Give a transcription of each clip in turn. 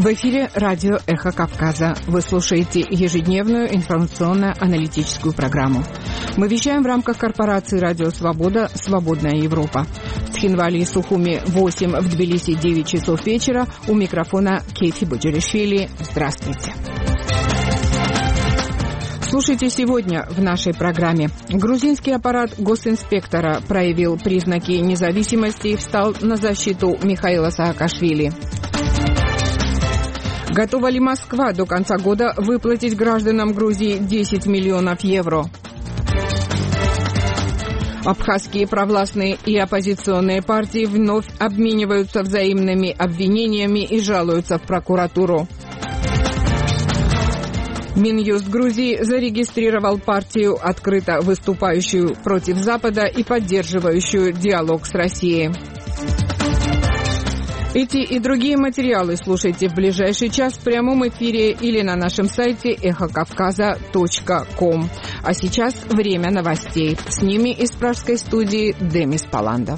В эфире радио «Эхо Кавказа». Вы слушаете ежедневную информационно-аналитическую программу. Мы вещаем в рамках корпорации «Радио Свобода. Свободная Европа». В Тхинвале и Сухуми 8, в Тбилиси 9 часов вечера. У микрофона Кейти Боджеришвили. Здравствуйте. Слушайте сегодня в нашей программе. Грузинский аппарат госинспектора проявил признаки независимости и встал на защиту Михаила Саакашвили. Готова ли Москва до конца года выплатить гражданам Грузии 10 миллионов евро? Абхазские провластные и оппозиционные партии вновь обмениваются взаимными обвинениями и жалуются в прокуратуру. Минюст Грузии зарегистрировал партию, открыто выступающую против Запада и поддерживающую диалог с Россией. Эти и другие материалы слушайте в ближайший час в прямом эфире или на нашем сайте эхокавказа.ком. А сейчас время новостей. С ними из пражской студии Демис Паландов.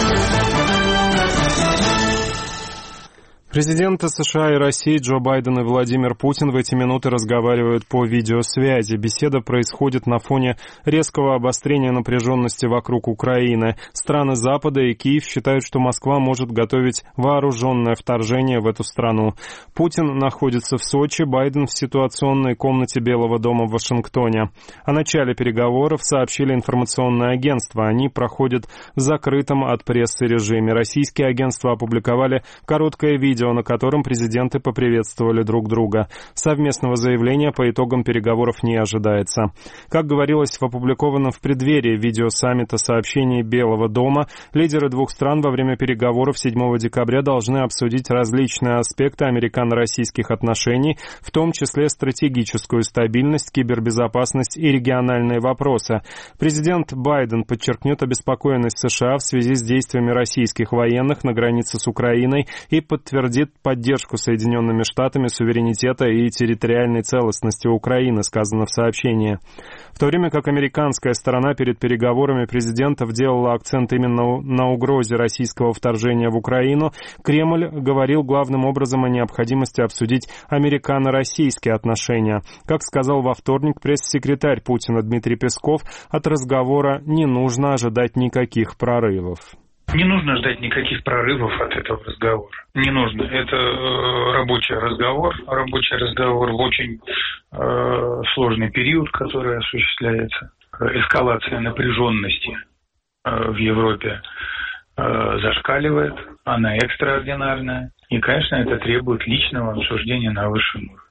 Президенты США и России Джо Байден и Владимир Путин в эти минуты разговаривают по видеосвязи. Беседа происходит на фоне резкого обострения напряженности вокруг Украины. Страны Запада и Киев считают, что Москва может готовить вооруженное вторжение в эту страну. Путин находится в Сочи, Байден в ситуационной комнате Белого дома в Вашингтоне. О начале переговоров сообщили информационные агентства. Они проходят в закрытом от прессы режиме. Российские агентства опубликовали короткое видео, на котором президенты поприветствовали друг друга. Совместного заявления по итогам переговоров не ожидается. Как говорилось в опубликованном в преддверии видеосаммита сообщении Белого дома, лидеры двух стран во время переговоров 7 декабря должны обсудить различные аспекты американо-российских отношений, в том числе стратегическую стабильность, кибербезопасность и региональные вопросы. Президент Байден подчеркнет обеспокоенность США в связи с действиями российских военных на границе с Украиной и подтвердит поддержку Соединенными Штатами суверенитета и территориальной целостности Украины, сказано в сообщении. В то время как американская сторона перед переговорами президентов делала акцент именно на угрозе российского вторжения в Украину, Кремль говорил главным образом о необходимости обсудить американо-российские отношения. Как сказал во вторник пресс-секретарь Путина Дмитрий Песков, от разговора не нужно ожидать никаких прорывов. Не нужно ждать никаких прорывов от этого разговора. Не нужно. Это рабочий разговор. Рабочий разговор в очень сложный период, который осуществляется. Эскалация напряженности в Европе зашкаливает. Она экстраординарная. И, конечно, это требует личного обсуждения на высшем уровне.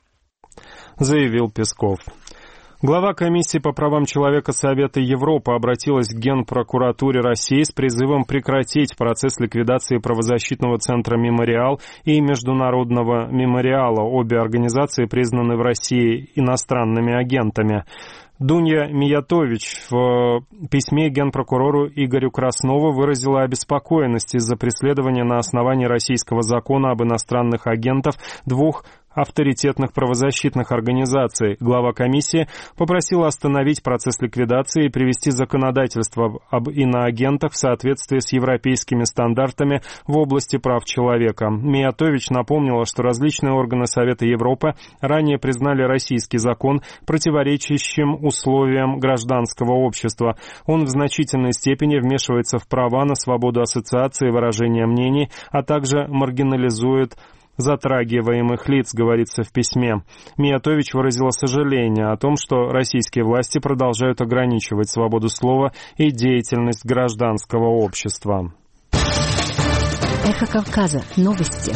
Заявил Песков. Глава Комиссии по правам человека Совета Европы обратилась к Генпрокуратуре России с призывом прекратить процесс ликвидации правозащитного центра «Мемориал» и Международного мемориала. Обе организации признаны в России иностранными агентами. Дунья Миятович в письме генпрокурору Игорю Краснову выразила обеспокоенность из-за преследования на основании российского закона об иностранных агентах двух авторитетных правозащитных организаций. Глава комиссии попросила остановить процесс ликвидации и привести законодательство об иноагентах в соответствии с европейскими стандартами в области прав человека. Миятович напомнила, что различные органы Совета Европы ранее признали российский закон противоречащим условиям гражданского общества. Он в значительной степени вмешивается в права на свободу ассоциации и выражения мнений, а также маргинализует затрагиваемых лиц, говорится в письме. Миятович выразила сожаление о том, что российские власти продолжают ограничивать свободу слова и деятельность гражданского общества. Эхо Кавказа. Новости.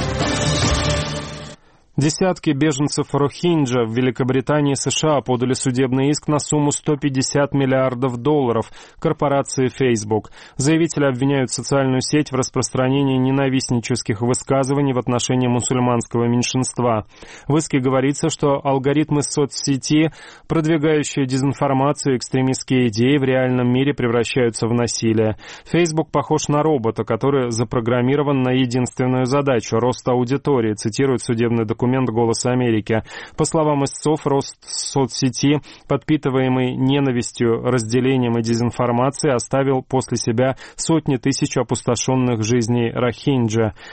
Десятки беженцев Рохинджа в Великобритании и США подали судебный иск на сумму $150 миллиардов корпорации Facebook. Заявители обвиняют социальную сеть в распространении ненавистнических высказываний в отношении мусульманского меньшинства. В иске говорится, что алгоритмы соцсети, продвигающие дезинформацию и экстремистские идеи, в реальном мире превращаются в насилие. Facebook похож на робота, который запрограммирован на единственную задачу – рост аудитории, цитирует судебный документ «Голос Америки». По словам истцов, рост соцсети, подпитываемый ненавистью, разделением и дезинформацией, оставил после себя сотни тысяч опустошенных жизней Рохинджа.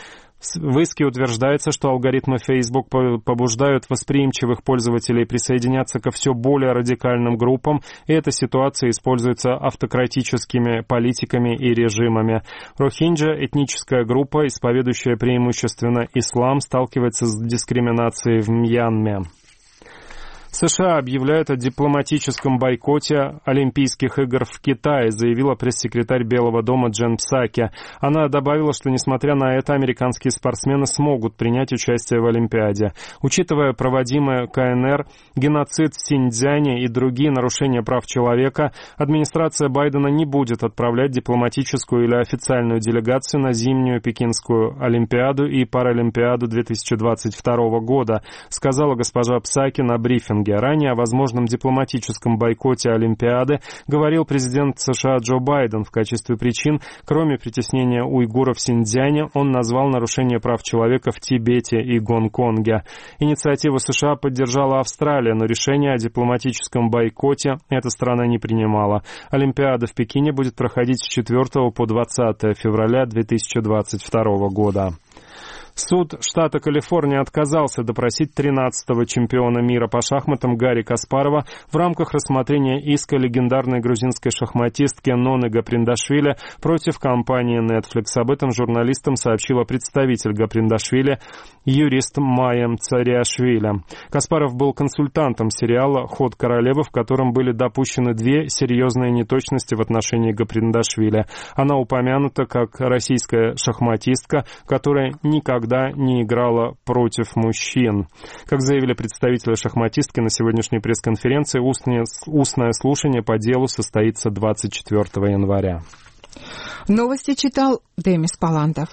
В иске утверждается, что алгоритмы Facebook побуждают восприимчивых пользователей присоединяться ко все более радикальным группам, и эта ситуация используется автократическими политиками и режимами. Рохинджа, этническая группа, исповедующая преимущественно ислам, сталкивается с дискриминацией в Мьянме. США объявляют о дипломатическом бойкоте Олимпийских игр в Китае, заявила пресс-секретарь Белого дома Джен Псаки. Она добавила, что, несмотря на это, американские спортсмены смогут принять участие в Олимпиаде. Учитывая проводимое КНР, геноцид в Синьцзяне и другие нарушения прав человека, администрация Байдена не будет отправлять дипломатическую или официальную делегацию на зимнюю Пекинскую Олимпиаду и Паралимпиаду 2022 года, сказала госпожа Псаки на брифинге. Ранее о возможном дипломатическом бойкоте Олимпиады говорил президент США Джо Байден. В качестве причин, кроме притеснения уйгуров в Синьцзяне, он назвал нарушение прав человека в Тибете и Гонконге. Инициативу США поддержала Австралия, но решение о дипломатическом бойкоте эта страна не принимала. Олимпиада в Пекине будет проходить с 4 по 20 февраля 2022 года. Суд штата Калифорния отказался допросить 13-го чемпиона мира по шахматам Гарри Каспарова в рамках рассмотрения иска легендарной грузинской шахматистки Ноны Гаприндашвили против компании Netflix. Об этом журналистам сообщила представитель Гаприндашвили, юрист Майя Цариашвили. Каспаров был консультантом сериала «Ход королевы», в котором были допущены две серьезные неточности в отношении Гаприндашвили. Она упомянута как российская шахматистка, которая никогда не играла против мужчин. Как заявили представители шахматистки на сегодняшней пресс-конференции, устное слушание по делу состоится 24 января. Новости читал Демис Палантов.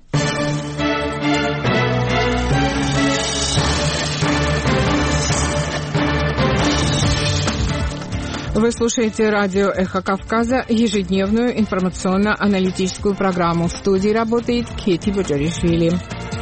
Вы слушаете радио «Эхо Кавказа», ежедневную информационно-аналитическую программу. В студии работает Кети Боджаришвили.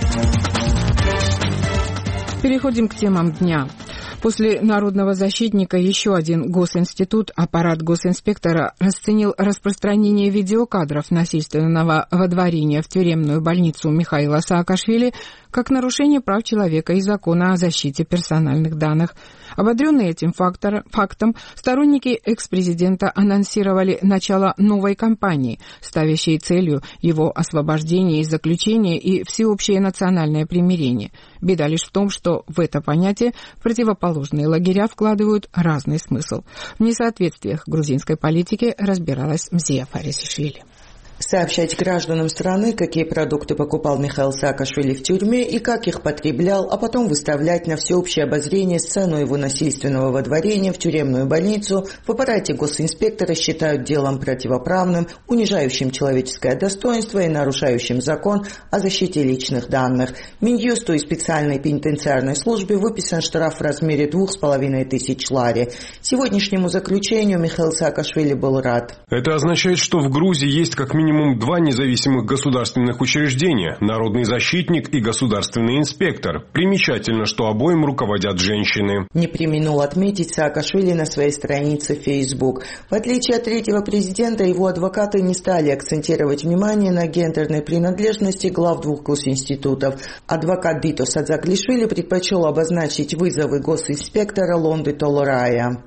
Переходим к темам дня. После народного защитника еще один госинститут, аппарат госинспектора, расценил распространение видеокадров насильственного водворения в тюремную больницу Михаила Саакашвили как нарушение прав человека и закона о защите персональных данных. Ободренные этим фактом, сторонники экс-президента анонсировали начало новой кампании, ставящей целью его освобождение из заключения и всеобщее национальное примирение. Беда лишь в том, что в это понятие противоположные лагеря вкладывают разный смысл. В несоответствиях грузинской политики разбиралась Мзия Фарисишвили. Сообщать гражданам страны, какие продукты покупал Михаил Саакашвили в тюрьме и как их потреблял, а потом выставлять на всеобщее обозрение сцену его насильственного водворения в тюремную больницу, в аппарате госинспектора считают делом противоправным, унижающим человеческое достоинство и нарушающим закон о защите личных данных. Минюсту и специальной пенитенциарной службе выписан штраф в размере 2500 лари. Сегодняшнему заключению Михаил Саакашвили был рад. Это означает, что в Грузии есть как минимум два независимых государственных учреждения – Народный защитник и Государственный инспектор. Примечательно, что обоим руководят женщины. Не преминул отметить Саакашвили на своей странице в Facebook. В отличие от третьего президента, его адвокаты не стали акцентировать внимание на гендерной принадлежности глав двух госинститутов. Адвокат Дито Садзаглишвили предпочел обозначить вызовы госинспектора Лонды Толорая.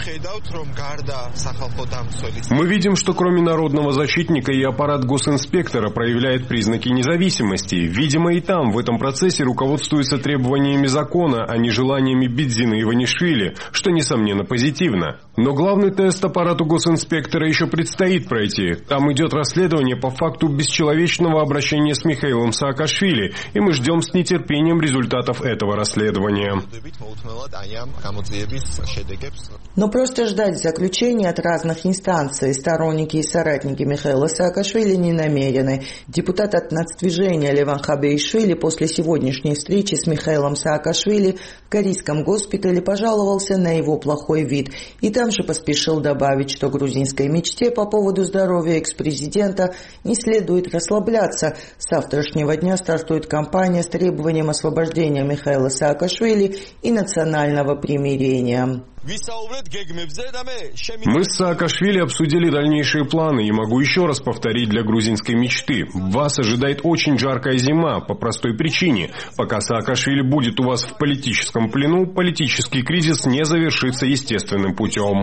Мы видим, что кроме народного защитника и аппарат госинспектора проявляет признаки независимости. Видимо, и там, в этом процессе, руководствуются требованиями закона, а не желаниями Бидзины Иванишвили, что, несомненно, позитивно. Но главный тест аппарату госинспектора еще предстоит пройти. Там идет расследование по факту бесчеловечного обращения с Михаилом Саакашвили, и мы ждем с нетерпением результатов этого расследования. Но просто ждать заключения от разных инстанций сторонники и соратники Михаила Саакашвили не намерены. Депутат от нацдвижения Леван Хабеишвили после сегодняшней встречи с Михаилом Саакашвили в корейском госпитале пожаловался на его плохой вид. И там же поспешил добавить, что грузинской мечте по поводу здоровья экс-президента не следует расслабляться. С завтрашнего дня стартует кампания с требованием освобождения Михаила Саакашвили и национального примирения. Мы с Саакашвили обсудили дальнейшие планы, и могу еще раз повторить для грузинской мечты. Вас ожидает очень жаркая зима, по простой причине. Пока Саакашвили будет у вас в политическом плену, политический кризис не завершится естественным путем.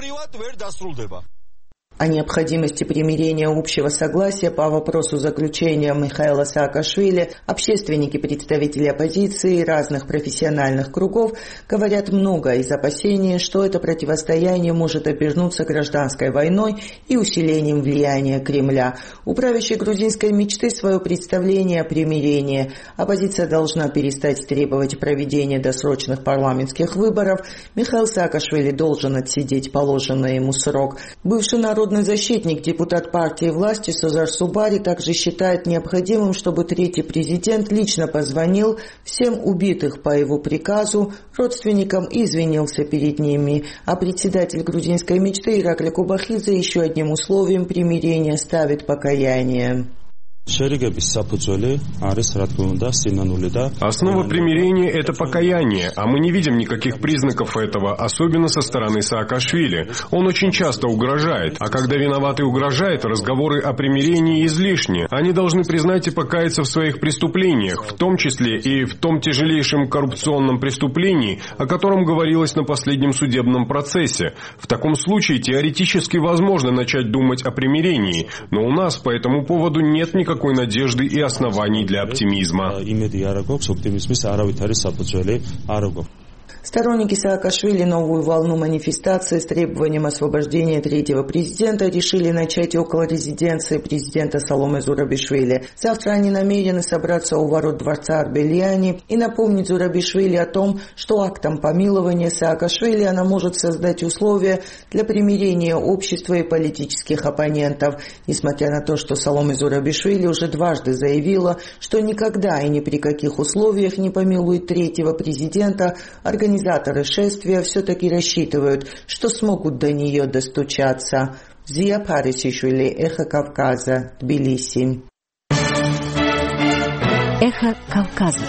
О необходимости примирения общего согласия по вопросу заключения Михаила Саакашвили общественники, представители оппозиции и разных профессиональных кругов говорят много из опасений, что это противостояние может обернуться гражданской войной и усилением влияния Кремля. У правящей грузинской мечты свое представление о примирении. Оппозиция должна перестать требовать проведения досрочных парламентских выборов. Михаил Саакашвили должен отсидеть положенный ему срок. Бывший народный защитник, депутат партии власти Созар Субари также считает необходимым, чтобы третий президент лично позвонил всем убитых по его приказу родственникам и извинился перед ними. А председатель грузинской мечты Иракли Кубахидзе еще одним условием примирения ставит покаяние. Основа примирения – это покаяние, а мы не видим никаких признаков этого, особенно со стороны Саакашвили. Он очень часто угрожает, а когда виноватый угрожает, разговоры о примирении излишни. Они должны признать и покаяться в своих преступлениях, в том числе и в том тяжелейшем коррупционном преступлении, о котором говорилось на последнем судебном процессе. В таком случае теоретически возможно начать думать о примирении, но у нас по этому поводу нет никакой надежды и оснований для оптимизма. Сторонники Саакашвили новую волну манифестаций с требованием освобождения третьего президента решили начать около резиденции президента Саломе Зурабишвили. Завтра они намерены собраться у ворот дворца Арбельяни и напомнить Зурабишвили о том, что актом помилования Саакашвили она может создать условия для примирения общества и политических оппонентов. Несмотря на то, что Саломе Зурабишвили уже дважды заявила, что никогда и ни при каких условиях не помилует третьего президента, организаторы шествия все-таки рассчитывают, что смогут до нее достучаться. Зия Парисишвили, Эхо Кавказа, Тбилиси. Эхо Кавказа.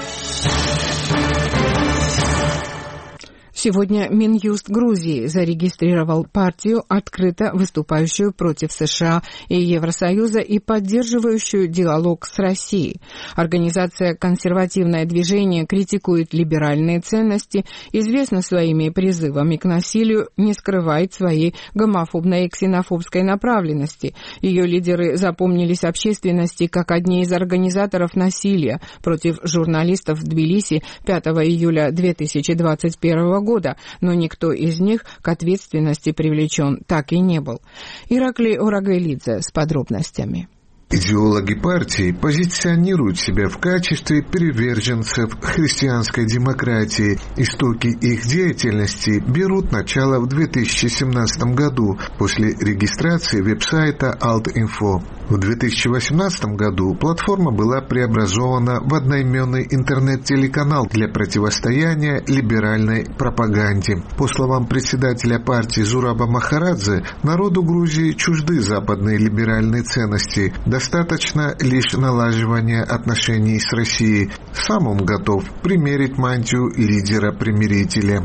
Сегодня Минюст Грузии зарегистрировал партию, открыто выступающую против США и Евросоюза и поддерживающую диалог с Россией. Организация «Консервативное движение» критикует либеральные ценности, известна своими призывами к насилию, не скрывает своей гомофобной и ксенофобской направленности. Ее лидеры запомнились общественности как одни из организаторов насилия против журналистов в Тбилиси 5 июля 2021 года, но никто из них к ответственности привлечен так и не был. Иракли Орагвелидзе с подробностями. Идеологи партии позиционируют себя в качестве приверженцев христианской демократии. Истоки их деятельности берут начало в 2017 году после регистрации веб-сайта Alt-Info. В 2018 году платформа была преобразована в одноименный интернет-телеканал для противостояния либеральной пропаганде. По словам председателя партии Зураба Махарадзе, народу Грузии чужды западные либеральные ценности. Достаточно лишь налаживания отношений с Россией. Сам он готов примерить мантию лидера-примирителя.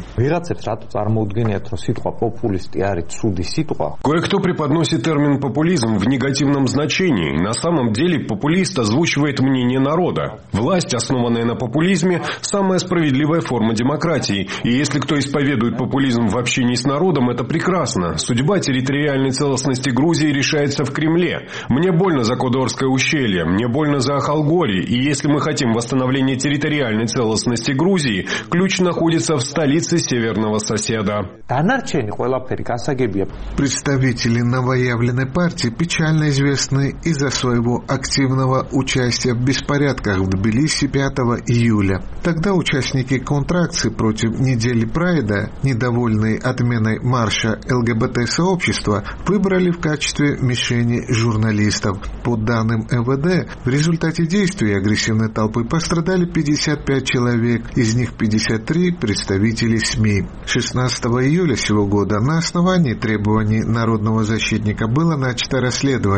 Кое-кто преподносит термин «популизм» в негативном значении. На самом деле популист озвучивает мнение народа. Власть, основанная на популизме, самая справедливая форма демократии. И если кто исповедует популизм в общении с народом, это прекрасно. Судьба территориальной целостности Грузии решается в Кремле. Мне больно за Кодорское ущелье, мне больно за Ахалгори, и если мы хотим восстановления территориальной целостности Грузии, ключ находится в столице северного соседа. Представители новоявленной партии печально известны из-за своего активного участия в беспорядках в Тбилиси 5 июля. Тогда участники контракции против недели Прайда, недовольные отменой марша ЛГБТ-сообщества, выбрали в качестве мишени журналистов. По данным МВД, в результате действий агрессивной толпы пострадали 55 человек, из них 53 представители СМИ. 16 июля сего года на основании требований народного защитника было начато расследование. В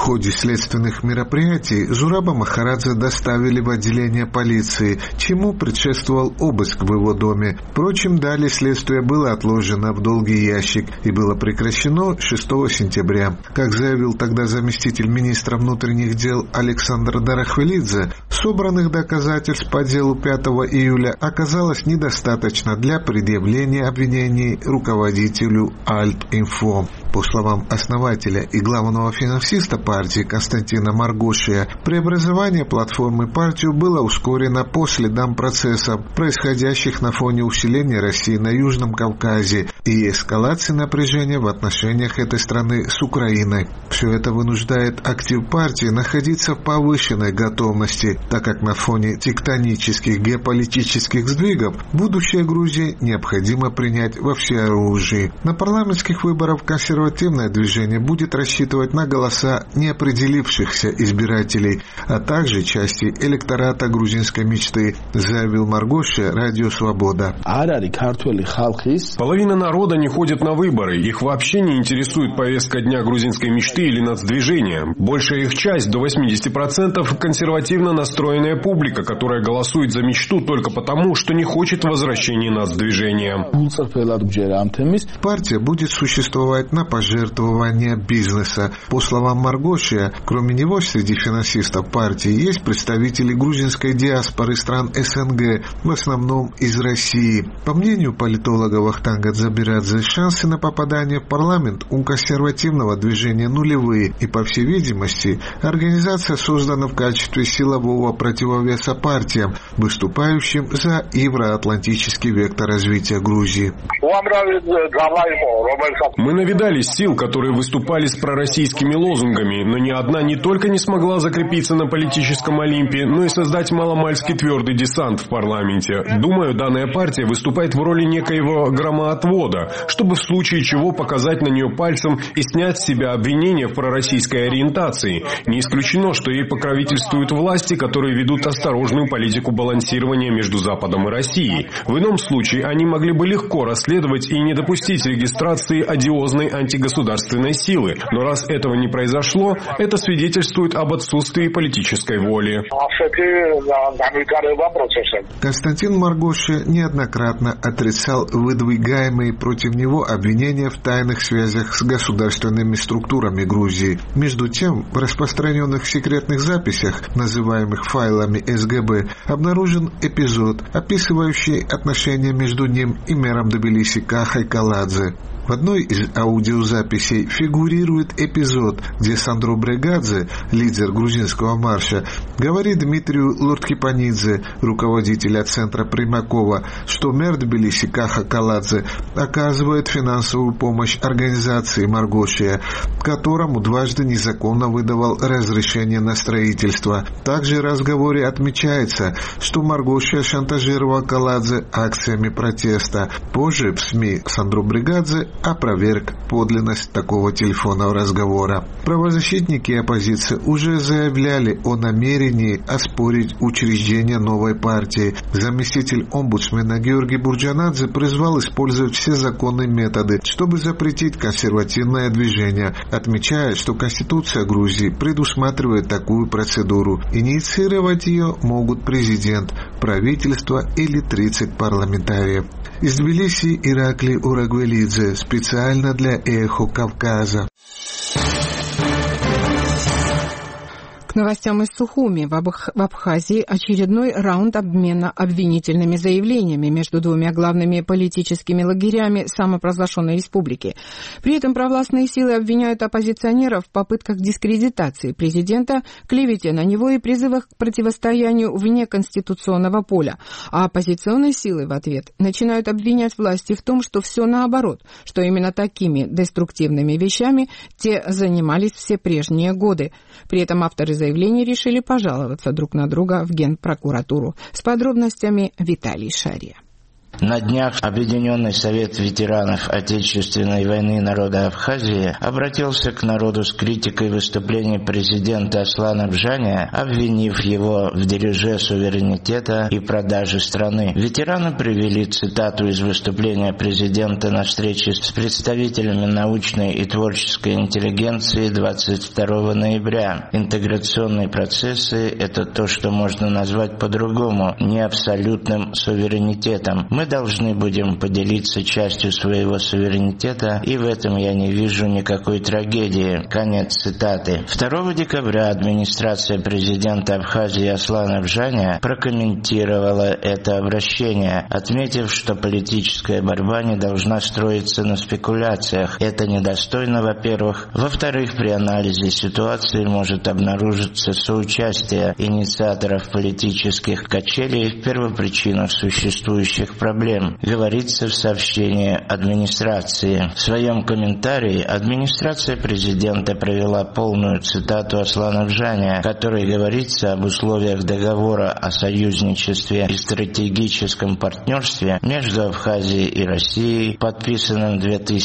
ходе следственных мероприятий Зураба Махарадзе доставили в отделение полиции, чему предшествовал обыск в его доме. Впрочем, далее следствие было отложено в долгий ящик и было прекращено 6 сентября. Как заявил тогда заместитель министра внутренних дел Александр Дарахвелидзе, собранных доказательств по делу 5 июля оказалось недостаточно для предъявления обвинений руководителю Альт-Инфо. По словам основателя и главного финансиста партии Константина Маргошия, преобразование платформы партии было ускорено по следам процессов, происходящих на фоне усиления России на Южном Кавказе и эскалации напряжения в отношениях этой страны с Украиной. Все это вынуждает актив партии находиться в повышенной готовности, так как на фоне тектонических геополитических сдвигов будущее Грузии необходимо принять во всеоружии. На парламентских выборах консервативное движение будет рассчитывать на голоса неопределившихся избирателей, а также части электората грузинской мечты, заявил Маргошия Радио Свобода. Половина народа не ходит на выборы, их вообще не интересует повестка дня грузинской мечты или нацдвижения. Большая их часть, до 80%, консервативно настроенная публика, которая голосует за мечту только потому, что не хочет возвращения нацдвижения. Партия будет существовать на пожертвования бизнеса. По словам Маргошия, кроме него среди финансистов партии есть представители грузинской диаспоры стран СНГ, в основном из России. По мнению политолога Вахтанга Дзабирадзе, шансы на попадание в парламент у консервативного движения нулевые, и, по всей видимости, организация создана в качестве силового противовеса партиям, выступающим за евроатлантический вектор развития Грузии. Мы навидались сил, которые выступали с пророссийскими лозунгами, но ни одна не только не смогла закрепиться на политическом Олимпе, но и создать маломальски твердый десант в парламенте. Думаю, данная партия выступает в роли некоего громоотвода, чтобы в случае чего показать на нее пальцем и снять с себя обвинения в пророссийской ориентации. Не исключено, что ей покровительствуют власти, которые ведут осторожную политику балансирования между Западом и Россией. В ином случае они могли бы легко расследовать и не допустить регистрации одиозной антигосударственной силы. Но раз этого не произошло, это свидетельствует об отсутствии политической воли. Константин Маргошия неоднократно отрицал выдвигаемые против него обвинения в тайных связях с государственными структурами Грузии. Между тем, в распространенных секретных записях, называемых файлами СГБ, обнаружен эпизод, описывающий отношения между ним и мэром Тбилиси Кахой Каладзе. В одной из аудиозаписей фигурирует эпизод, где Сандро Брегадзе, лидер грузинского марша, говорит Дмитрию Лордкипанидзе, руководителя центра Примакова, что мэр Тбилиси Каха Каладзе оказывает финансовую помощь организации Маргошия, которому дважды незаконно выдавал разрешение на строительство. Также в разговоре отмечается, что Маргошия шантажировал Каладзе акциями протеста. Позже в СМИ Сандро Брегадзе опроверг подлинность такого телефонного разговора. Правозащитники оппозиции уже заявляли о намерении оспорить учреждение новой партии. Заместитель омбудсмена Георгий Бурджанадзе призвал использовать все законные методы, чтобы запретить консервативное движение, отмечая, что Конституция Грузии предусматривает такую процедуру. Инициировать ее могут президент, правительство или 30 парламентариев. Из Тбилиси Ираклий Урагвелидзе специально для «Эхо Кавказа». К новостям из Сухуми. В Абхазии очередной раунд обмена обвинительными заявлениями между двумя главными политическими лагерями самопровозглашенной республики. При этом провластные силы обвиняют оппозиционеров в попытках дискредитации президента, клевете на него и призывах к противостоянию вне конституционного поля. А оппозиционные силы в ответ начинают обвинять власти в том, что все наоборот, что именно такими деструктивными вещами те занимались все прежние годы. При этом авторы заявления решили пожаловаться друг на друга в Генпрокуратуру. С подробностями Виталий Шария. На днях Объединенный совет ветеранов Отечественной войны народа Абхазии обратился к народу с критикой выступления президента Аслана Бжаня, обвинив его в дележе суверенитета и продаже страны. Ветераны привели цитату из выступления президента на встрече с представителями научной и творческой интеллигенции 22 ноября. Интеграционные процессы – это то, что можно назвать по-другому, не абсолютным суверенитетом. Мы должны будем поделиться частью своего суверенитета, и в этом я не вижу никакой трагедии. Конец цитаты. 2 декабря администрация президента Абхазии Аслана Бжаня прокомментировала это обращение, отметив, что политическая борьба не должна строиться на спекуляциях. Это недостойно, во-первых. Во-вторых, при анализе ситуации может обнаружиться соучастие инициаторов политических качелей в первопричинах существующих проблем, говорится в сообщении администрации. В своем комментарии администрация президента привела полную цитату Аслана Бжаня, в которой говорится об условиях договора о союзничестве и стратегическом партнерстве между Абхазией и Россией, подписанном в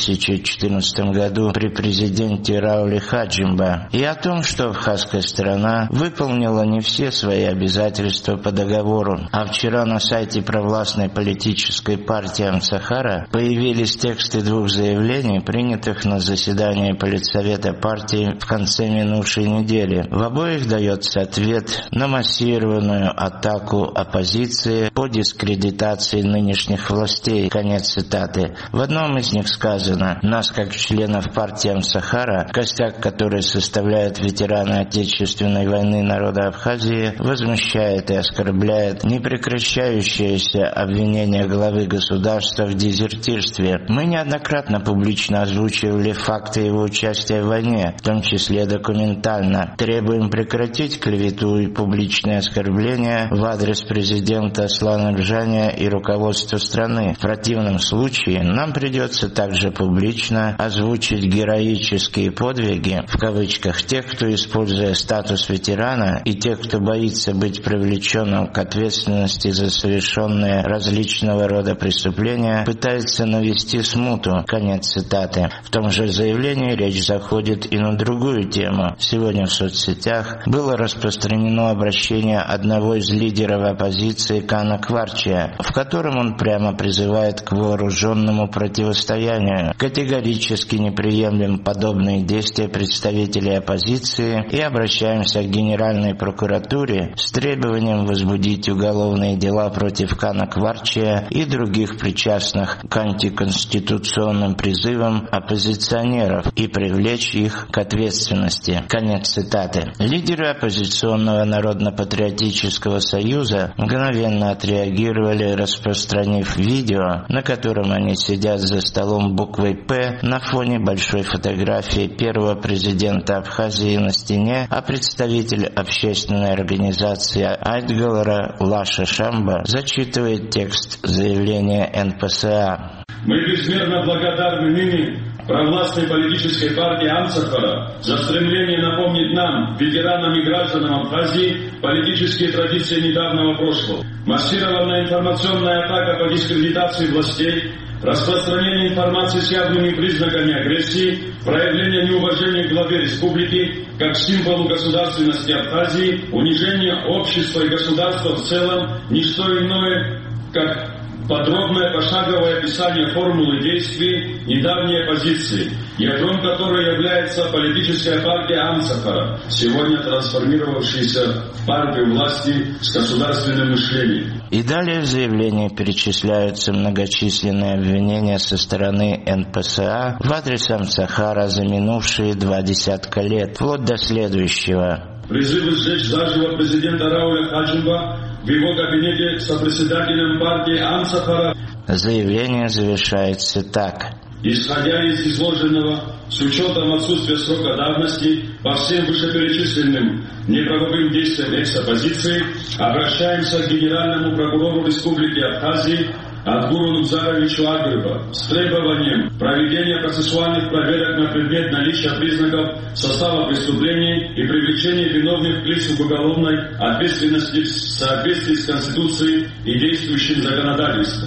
2014 году при президенте Рауле Хаджимба, и о том, что абхазская сторона выполнила не все свои обязательства по договору. А вчера на сайте провластной политической партии Амсахара появились тексты двух заявлений, принятых на заседании Политсовета партии в конце минувшей недели. В обоих дается ответ на массированную атаку оппозиции по дискредитации нынешних властей. Конец цитаты. В одном из них сказано: «Нас, как членов партии Амсахара, костяк которой составляют ветераны Отечественной войны народа Абхазии, возмущает и оскорбляет непрекращающееся обвинение главы государства в дезертирстве. Мы неоднократно публично озвучивали факты его участия в войне, в том числе документально. Требуем прекратить клевету и публичные оскорбления в адрес президента Аслана Бжаня и руководства страны. В противном случае нам придется также публично озвучить героические подвиги, в кавычках, тех, кто, используя статус ветерана, и тех, кто боится быть привлеченным к ответственности за совершенные различного рода преступления, пытается навести смуту». Конец цитаты. В том же заявлении речь заходит и на другую тему. Сегодня в соцсетях было распространено обращение одного из лидеров оппозиции Кана Кварчия, в котором он прямо призывает к вооруженному противостоянию. Категорически не приемлем подобные действия представителей оппозиции и обращаемся к Генеральной прокуратуре с требованием возбудить уголовные дела против Кана Кварчия и других причастных к антиконституционным призывам оппозиционеров и привлечь их к ответственности. Конец цитаты. Лидеры оппозиционного Народно-патриотического союза мгновенно отреагировали, распространив видео, на котором они сидят за столом буквой «П» на фоне большой фотографии первого президента Абхазии на стене, а представитель общественной организации Айтгалара Лаша Шамба зачитывает текст заявления НПСА. Мы безмерно благодарны ныне провластной политической партии Амсахара за стремление напомнить нам, ветеранам и гражданам Абхазии, политические традиции недавнего прошлого. Массированная информационная атака по дискредитации властей, распространение информации с явными признаками агрессии, проявление неуважения к главе республики как символу государственности Абхазии, унижение общества и государства в целом, не что иное, как подробное пошаговое описание формулы действий недавней оппозиции, ядром которой является политическая партия Амсахара, сегодня трансформировавшаяся в партию власти с государственным мышлением. И далее в заявлении перечисляются многочисленные обвинения со стороны НПСА в адрес Амсахара за минувшие 20 лет, вплоть до следующего. Призывы сжечь заживо президента Рауля Хаджимба в его кабинете сопредседателем партии Амсахара. Заявление завершается так. Исходя из изложенного, с учетом отсутствия срока давности по всем вышеперечисленным неправовым действиям экс-оппозиции, обращаемся к Генеральному прокурору Республики Абхазии Адгуру Нукзаровичу Агрыба с требованием проведения процессуальных проверок на предмет наличия признаков состава преступлений и привлечения виновных лиц к уголовной ответственности в соответствии с Конституцией и действующим законодательством.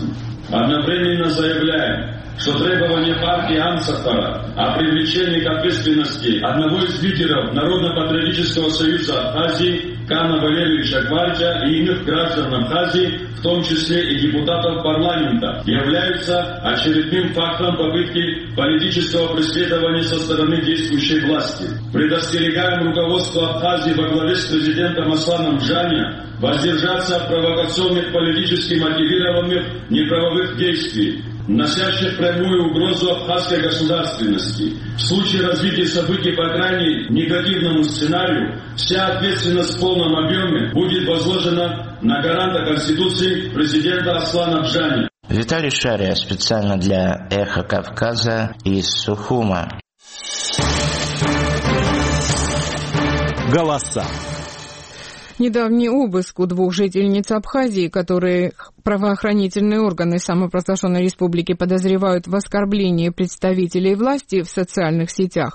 Одновременно заявляем, что требования партии Амцахара о привлечении к ответственности одного из лидеров Народно-патриотического союза Абхазии Кана Валерьевича Гвардия и иных граждан Абхазии, в том числе и депутатов парламента, являются очередным фактом попытки политического преследования со стороны действующей власти. Предостерегаем руководство Абхазии во главе с президентом Асланом Бжаня воздержаться от провокационных политически мотивированных неправовых действий, носящих прямую угрозу абхазской государственности. В случае развития событий по крайне негативному сценарию, вся ответственность в полном объеме будет возложена на гаранта Конституции президента Аслана Бжаня. Виталий Шария специально для «Эхо Кавказа» из Сухума. Голоса. Недавний обыск у 2 жительниц Абхазии, которые правоохранительные органы самопровозглашенной республики подозревают в оскорблении представителей власти в социальных сетях,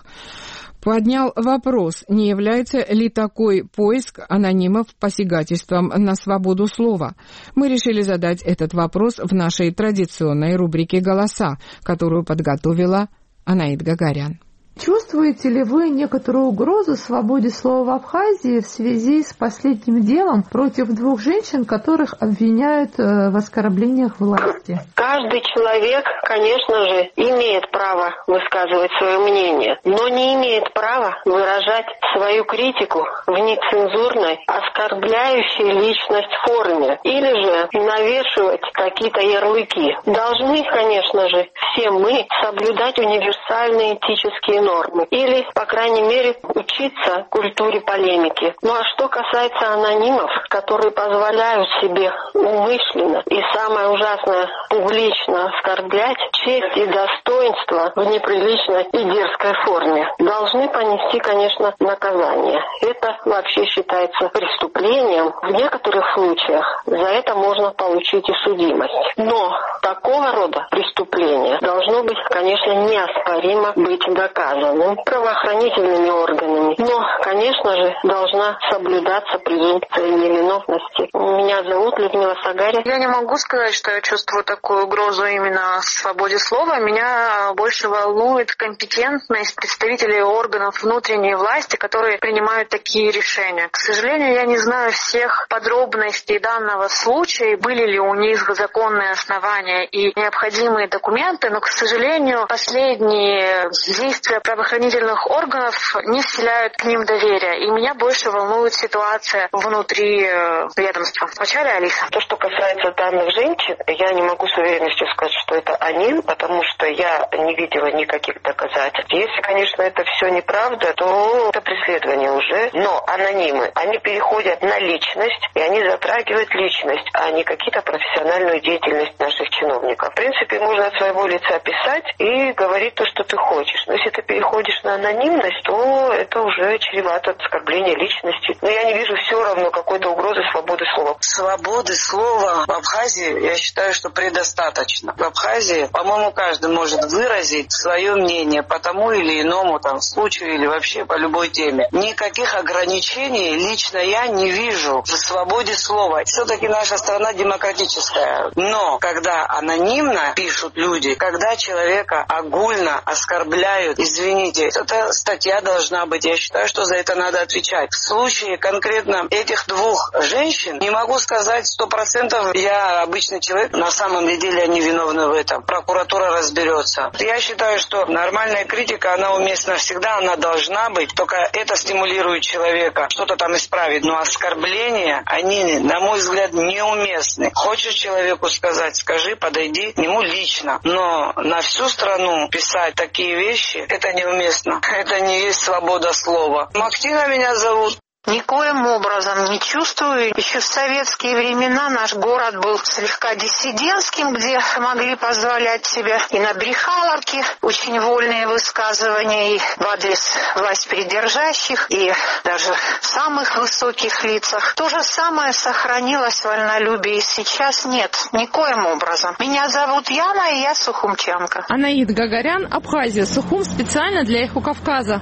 поднял вопрос, не является ли такой поиск анонимов посягательством на свободу слова. Мы решили задать этот вопрос в нашей традиционной рубрике «Голоса», которую подготовила Анаит Гагарян. Чувствуете ли вы некоторую угрозу свободе слова в Абхазии в связи с последним делом против 2 женщин, которых обвиняют в оскорблениях власти? Каждый человек, конечно же, имеет право высказывать свое мнение, но не имеет права выражать свою критику в нецензурной, оскорбляющей личность форме или же навешивать какие-то ярлыки. Должны, конечно же, все мы соблюдать универсальные этические нормы или, по крайней мере, учиться культуре полемики. Ну а что касается анонимов, которые позволяют себе умышленно и, самое ужасное, публично оскорблять честь и достоинство в неприличной и дерзкой форме, должны понести, конечно, наказание. Это вообще считается преступлением. В некоторых случаях за это можно получить и судимость. Но такого рода преступление должно быть, конечно, неоспоримо быть доказано правоохранительными органами. Но, конечно же, должна соблюдаться презумпция невиновности. Меня зовут Людмила Сагаря. Я не могу сказать, что я чувствую такую угрозу именно свободе слова. Меня больше волнует компетентность представителей органов внутренней власти, которые принимают такие решения. К сожалению, я не знаю всех подробностей данного случая, были ли у них законные основания и необходимые документы, но, к сожалению, последние действия правоохранительных органов не вселяют к ним доверия. И меня больше волнует ситуация внутри ведомства. Вначале Алиса. То, что касается данных женщин, я не могу с уверенностью сказать, что это они, потому что я не видела никаких доказательств. Если, конечно, это все неправда, то это преследование уже. Но анонимы, они переходят на личность, и они затрагивают личность, а не какие-то профессиональную деятельность наших чиновников. В принципе, можно от своего лица писать и говорить то, что ты хочешь. Но если ты переходишь на анонимность, то это уже чревато оскорбление личности. Но я не вижу все равно какой-то угрозы свободы слова. Свободы слова в Абхазии, я считаю, что предостаточно. В Абхазии, по-моему, каждый может выразить свое мнение по тому или иному случаю или вообще по любой теме. Никаких ограничений лично я не вижу в свободе слова. Все-таки наша страна демократическая. Но когда анонимно пишут люди, когда человека огульно оскорбляют, извините, эта статья должна быть. Я считаю, что за это надо отвечать. В случае конкретно этих 2 женщин, не могу сказать 100%, я обычный человек, на самом деле они виновны в этом. Прокуратура разберется. Я считаю, что нормальная критика, она уместна всегда, она должна быть, только это стимулирует человека что-то там исправить. Но оскорбления, они, на мой взгляд, неуместны. Хочешь человеку сказать, скажи, подойди к нему лично. Но на всю страну писать такие вещи, это неуместно. Это не есть свобода слова. Мактина меня зовут. Никоим образом не чувствую. Еще в советские времена наш город был слегка диссидентским, где могли позволять себе и на Брехаловке очень вольные высказывания и в адрес власть придержащих, и даже в самых высоких лицах. То же самое сохранилось вольнолюбие и сейчас нет. Никоим образом. Меня зовут Яна, и я сухумчанка. Анаит Гагарян, Абхазия, Сухум, специально для «Эхо Кавказа».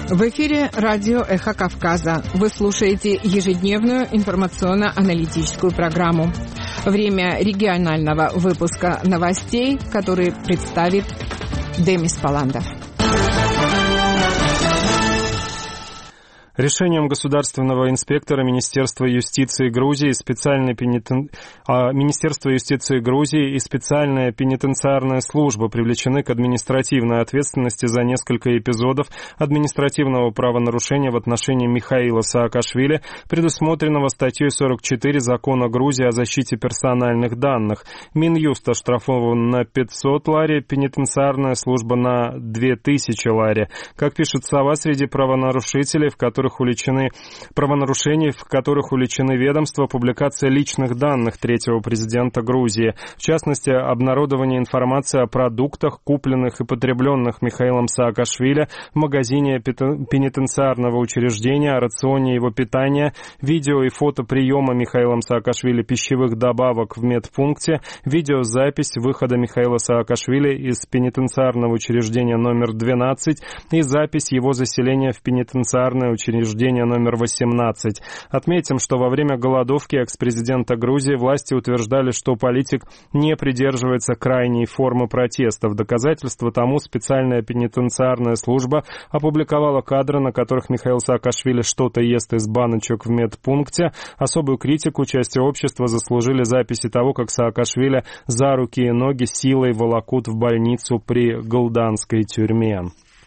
В эфире радио «Эхо Кавказа». Вы слушаете ежедневную информационно-аналитическую программу. Время регионального выпуска новостей, который представит Демис Паландов. Решением государственного инспектора Министерства юстиции Грузии Министерство юстиции Грузии и специальная пенитенциарная служба привлечены к административной ответственности за несколько эпизодов административного правонарушения в отношении Михаила Саакашвили, предусмотренного статьей 44 Закона Грузии о защите персональных данных. Минюст оштрафован на 500 лари, пенитенциарная служба на 2000 лари. Как пишет Сова, среди правонарушителей, в которых уличены ведомства, публикация личных данных третьего президента Грузии, в частности, обнародование информации о продуктах, купленных и потребленных Михаилом Саакашвили в магазине пенитенциарного учреждения, о рационе его питания, видео и фото приема Михаилом Саакашвили пищевых добавок в медпункте, видеозапись выхода Михаила Саакашвили из пенитенциарного учреждения номер 12 и запись его заселения в пенитенциарное учреждение номер 18. Отметим, что во время голодовки экс-президента Грузии власти утверждали, что политик не придерживается крайней формы протеста. В доказательство тому специальная пенитенциарная служба опубликовала кадры, на которых Михаил Саакашвили что-то ест из баночек в медпункте. Особую критику части общества заслужили записи того, как Саакашвили за руки и ноги силой волокут в больницу при голданской тюрьме.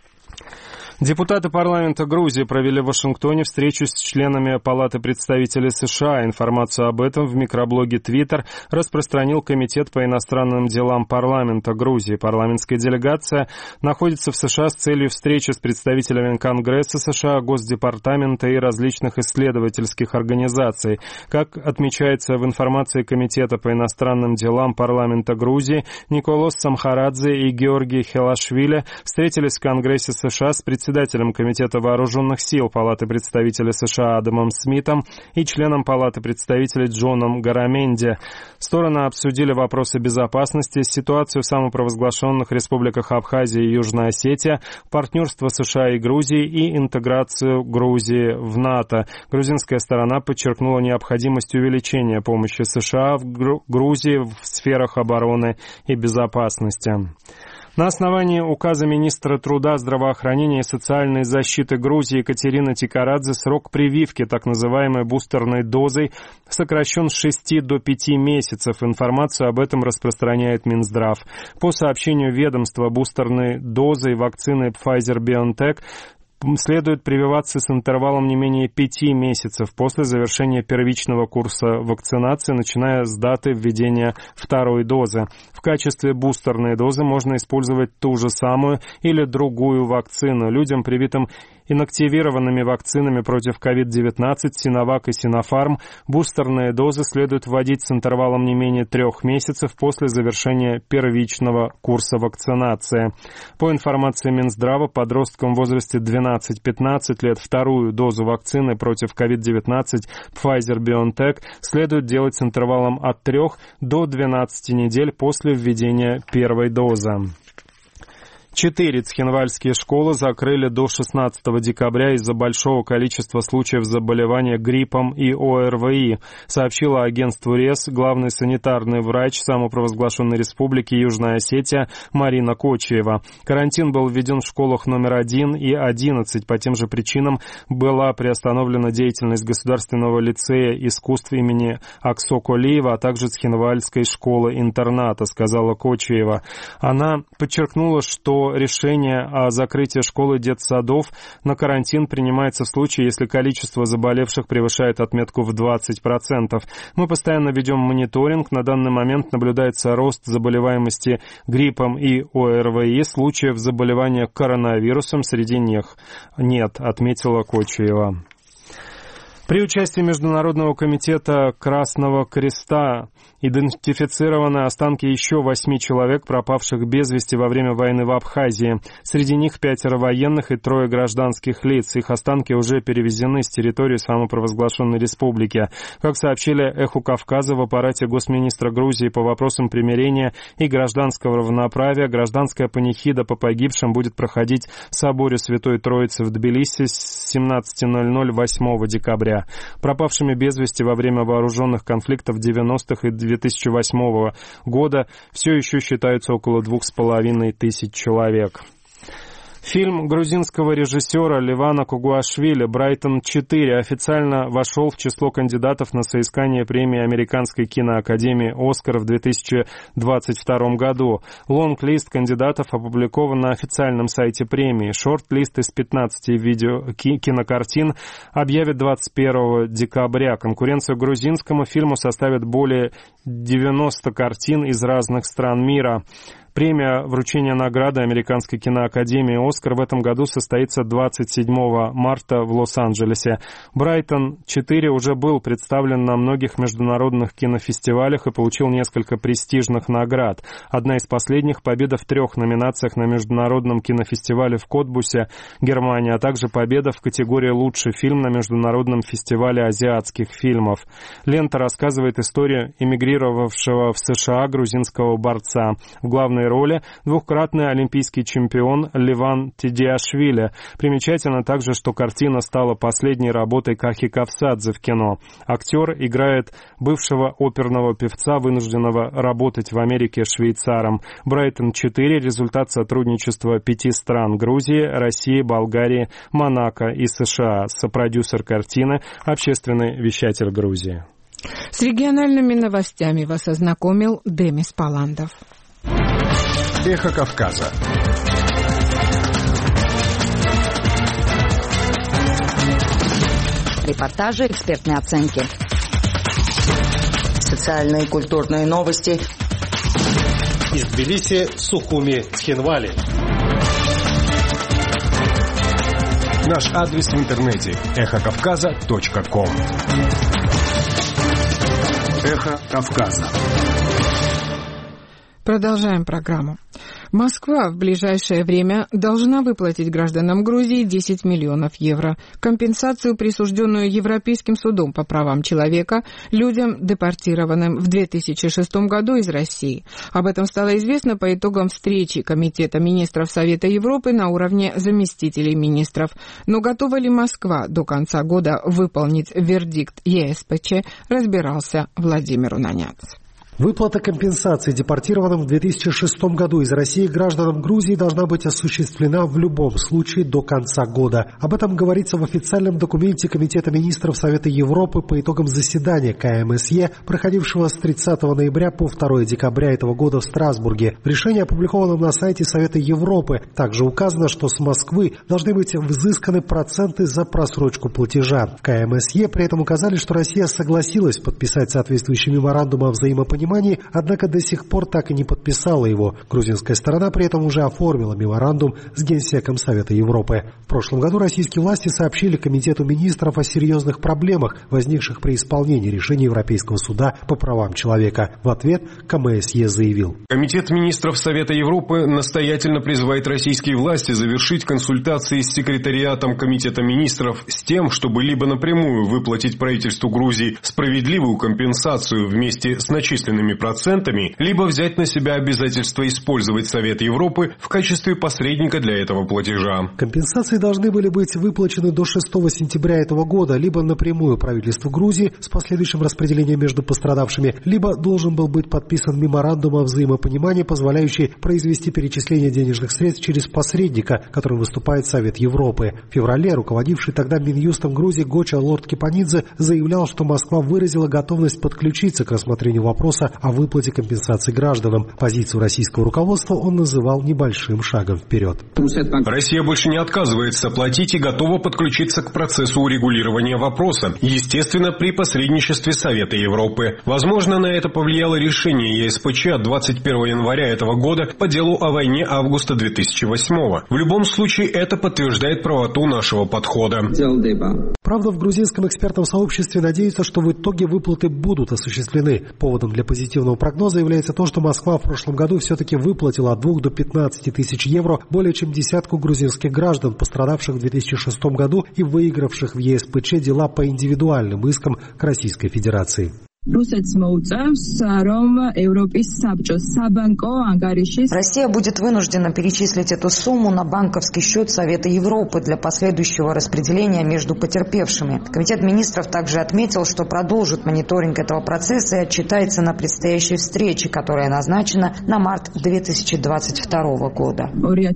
Депутаты парламента Грузии провели в Вашингтоне встречу с членами Палаты представителей США. Информацию об этом в микроблоге Twitter распространил Комитет по иностранным делам парламента Грузии. Парламентская делегация находится в США с целью встречи с представителями Конгресса США, Госдепартамента и различных исследовательских организаций. Как отмечается в информации Комитета по иностранным делам парламента Грузии, Николос Самхарадзе и Георгий Хелашвили встретились в Конгрессе США с председателем Комитета вооруженных сил Палаты представителей США Адамом Смитом и членом Палаты представителей Джоном Гараменди. Стороны обсудили вопросы безопасности, ситуацию в самопровозглашенных республиках Абхазия и Южная Осетия, партнерство США и Грузии и интеграцию Грузии в НАТО. Грузинская сторона подчеркнула необходимость увеличения помощи США в Грузии в сферах обороны и безопасности. На основании указа министра труда, здравоохранения и социальной защиты Грузии Екатерины Тикарадзе срок прививки так называемой бустерной дозой сокращен с 6 до 5 месяцев. Информацию об этом распространяет Минздрав. По сообщению ведомства, бустерной дозой вакцины Pfizer-BioNTech следует прививаться с интервалом не менее 5 месяцев после завершения первичного курса вакцинации, начиная с даты введения второй дозы. В качестве бустерной дозы можно использовать ту же самую или другую вакцину. Людям, привитым инактивированными вакцинами против COVID-19, Синовак и Синофарм, бустерные дозы следует вводить с интервалом не менее 3 месяцев после завершения первичного курса вакцинации. По информации Минздрава, подросткам в возрасте 12-15 лет вторую дозу вакцины против COVID-19 Pfizer-BioNTech следует делать с интервалом от 3 до 12 недель после введения первой дозы. 4 цхинвальские школы закрыли до 16 декабря из-за большого количества случаев заболевания гриппом и ОРВИ, сообщила агентству РЕС главный санитарный врач самопровозглашенной республики Южная Осетия Марина Кочиева. Карантин был введен в школах номер 1 и 11. По тем же причинам была приостановлена деятельность Государственного лицея искусств имени Аксоколиева, а также Цхинвальской школы-интерната, сказала Кочиева. Она подчеркнула, что решение о закрытии школ и детсадов на карантин принимается в случае, если количество заболевших превышает отметку в 20%. Мы постоянно ведем мониторинг. На данный момент наблюдается рост заболеваемости гриппом и ОРВИ. Случаев заболевания коронавирусом среди них нет, отметила Кочиева. При участии Международного комитета Красного Креста идентифицированы останки еще 8 человек, пропавших без вести во время войны в Абхазии. Среди них 5 военных и 3 гражданских лиц. Их останки уже перевезены с территории самопровозглашенной республики. Как сообщили «Эху Кавказа», в аппарате госминистра Грузии по вопросам примирения и гражданского равноправия гражданская панихида по погибшим будет проходить в соборе Святой Троицы в Тбилиси с 17:00 8 декабря. Пропавшими без вести во время вооруженных конфликтов 90-х и 2008 года все еще считаются около 2500 человек. Фильм грузинского режиссера Левана Кугуашвили «Брайтон-4» официально вошел в число кандидатов на соискание премии Американской киноакадемии «Оскар» в 2022 году. Лонг-лист кандидатов опубликован на официальном сайте премии. Шорт-лист из 15 кинокартин объявят 21 декабря. Конкуренцию грузинскому фильму составят более 90 картин из разных стран мира. Премия вручения награды Американской киноакадемии «Оскар» в этом году состоится 27 марта в Лос-Анджелесе. «Брайтон-4» уже был представлен на многих международных кинофестивалях и получил несколько престижных наград. Одна из последних — победа в 3 номинациях на международном кинофестивале в Котбусе, Германия, а также победа в категории «Лучший фильм» на международном фестивале азиатских фильмов. Лента рассказывает историю эмигрировавшего в США грузинского борца. В главной роли двукратный олимпийский чемпион Леван Тедиашвили. Примечательно также, что картина стала последней работой Кахи Кавсадзе в кино. Актер играет бывшего оперного певца, вынужденного работать в Америке швейцаром. «Брайтон-4» — результат сотрудничества 5 стран — Грузии, России, Болгарии, Монако и США. Сопродюсер картины — общественный вещатель Грузии. С региональными новостями вас ознакомил Демис Паландов. Эхо Кавказа. Репортажи, экспертные оценки. Социальные и культурные новости. Из Тбилиси, Сухуми, Цхинвали. Наш адрес в интернете эхокавказа.ком. Эхо Кавказа. Продолжаем программу. Москва в ближайшее время должна выплатить гражданам Грузии 10 миллионов евро. Компенсацию, присужденную Европейским судом по правам человека людям, депортированным в 2006 году из России. Об этом стало известно по итогам встречи Комитета министров Совета Европы на уровне заместителей министров. Но готова ли Москва до конца года выполнить вердикт ЕСПЧ, разбирался Владимир Унаняц. Выплата компенсации депортированным в 2006 году из России гражданам Грузии должна быть осуществлена в любом случае до конца года. Об этом говорится в официальном документе Комитета министров Совета Европы по итогам заседания КМСЕ, проходившего с 30 ноября по 2 декабря этого года в Страсбурге. В решении, опубликованном на сайте Совета Европы, также указано, что с Москвы должны быть взысканы проценты за просрочку платежа. В КМСЕ при этом указали, что Россия согласилась подписать соответствующий меморандум о взаимопонимании, однако до сих пор так и не подписала его. Грузинская сторона при этом уже оформила меморандум с Генсеком Совета Европы. В прошлом году российские власти сообщили Комитету министров о серьезных проблемах, возникших при исполнении решений Европейского суда по правам человека. В ответ КМСЕ заявил: Комитет министров Совета Европы настоятельно призывает российские власти завершить консультации с секретариатом Комитета министров с тем, чтобы либо напрямую выплатить правительству Грузии справедливую компенсацию вместе с начисленными процентами, либо взять на себя обязательство использовать Совет Европы в качестве посредника для этого платежа. Компенсации должны были быть выплачены до 6 сентября этого года, либо напрямую правительству Грузии с последующим распределением между пострадавшими, либо должен был быть подписан меморандум о взаимопонимании, позволяющий произвести перечисление денежных средств через посредника, которым выступает Совет Европы. В феврале руководивший тогда Минюстом Грузии Гоча Лорд-Кипанидзе заявлял, что Москва выразила готовность подключиться к рассмотрению вопроса вопроса о выплате компенсаций гражданам. Позицию российского руководства он называл небольшим шагом вперед. Россия больше не отказывается платить и готова подключиться к процессу урегулирования вопроса, естественно, при посредничестве Совета Европы. Возможно, на это повлияло решение ЕСПЧ от 21 января этого года по делу о войне августа 2008. В любом случае, это подтверждает правоту нашего подхода. Правда, в грузинском экспертном сообществе надеются, что в итоге выплаты будут осуществлены. Поводом для позитивного прогноза является то, что Москва в прошлом году все-таки выплатила от 2 до 15 тысяч евро более чем десятку грузинских граждан, пострадавших в 2006 году и выигравших в ЕСПЧ дела по индивидуальным искам к Российской Федерации. Россия будет вынуждена перечислить эту сумму на банковский счет Совета Европы для последующего распределения между потерпевшими. Комитет министров также отметил, что продолжит мониторинг этого процесса и отчитается на предстоящей встрече, которая назначена на март 2022 года.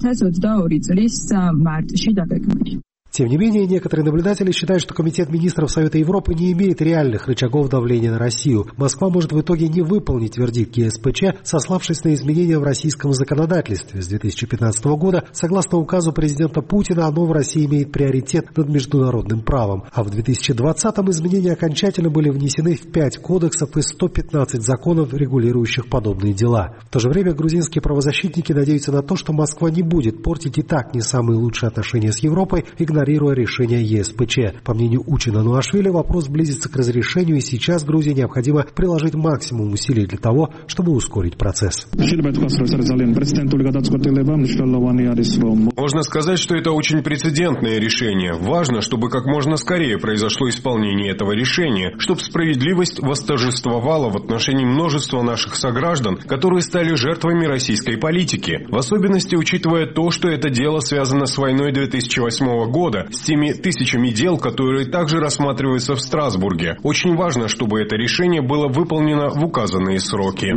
Тем не менее, некоторые наблюдатели считают, что Комитет министров Совета Европы не имеет реальных рычагов давления на Россию. Москва может в итоге не выполнить вердикт ЕСПЧ, сославшись на изменения в российском законодательстве. С 2015 года, согласно указу президента Путина, оно в России имеет приоритет над международным правом. А в 2020-м изменения окончательно были внесены в 5 кодексов и 115 законов, регулирующих подобные дела. В то же время грузинские правозащитники надеются на то, что Москва не будет портить и так не самые лучшие отношения с Европой, игнорируя решение ЕСПЧ. По мнению Учина Нуашвили, вопрос близится к разрешению, и сейчас Грузии необходимо приложить максимум усилий для того, чтобы ускорить процесс. Можно сказать, что это очень прецедентное решение. Важно, чтобы как можно скорее произошло исполнение этого решения, чтобы справедливость восторжествовала в отношении множества наших сограждан, которые стали жертвами российской политики. В особенности учитывая то, что это дело связано с войной 2008 года, с теми тысячами дел, которые также рассматриваются в Страсбурге. Очень важно, чтобы это решение было выполнено в указанные сроки.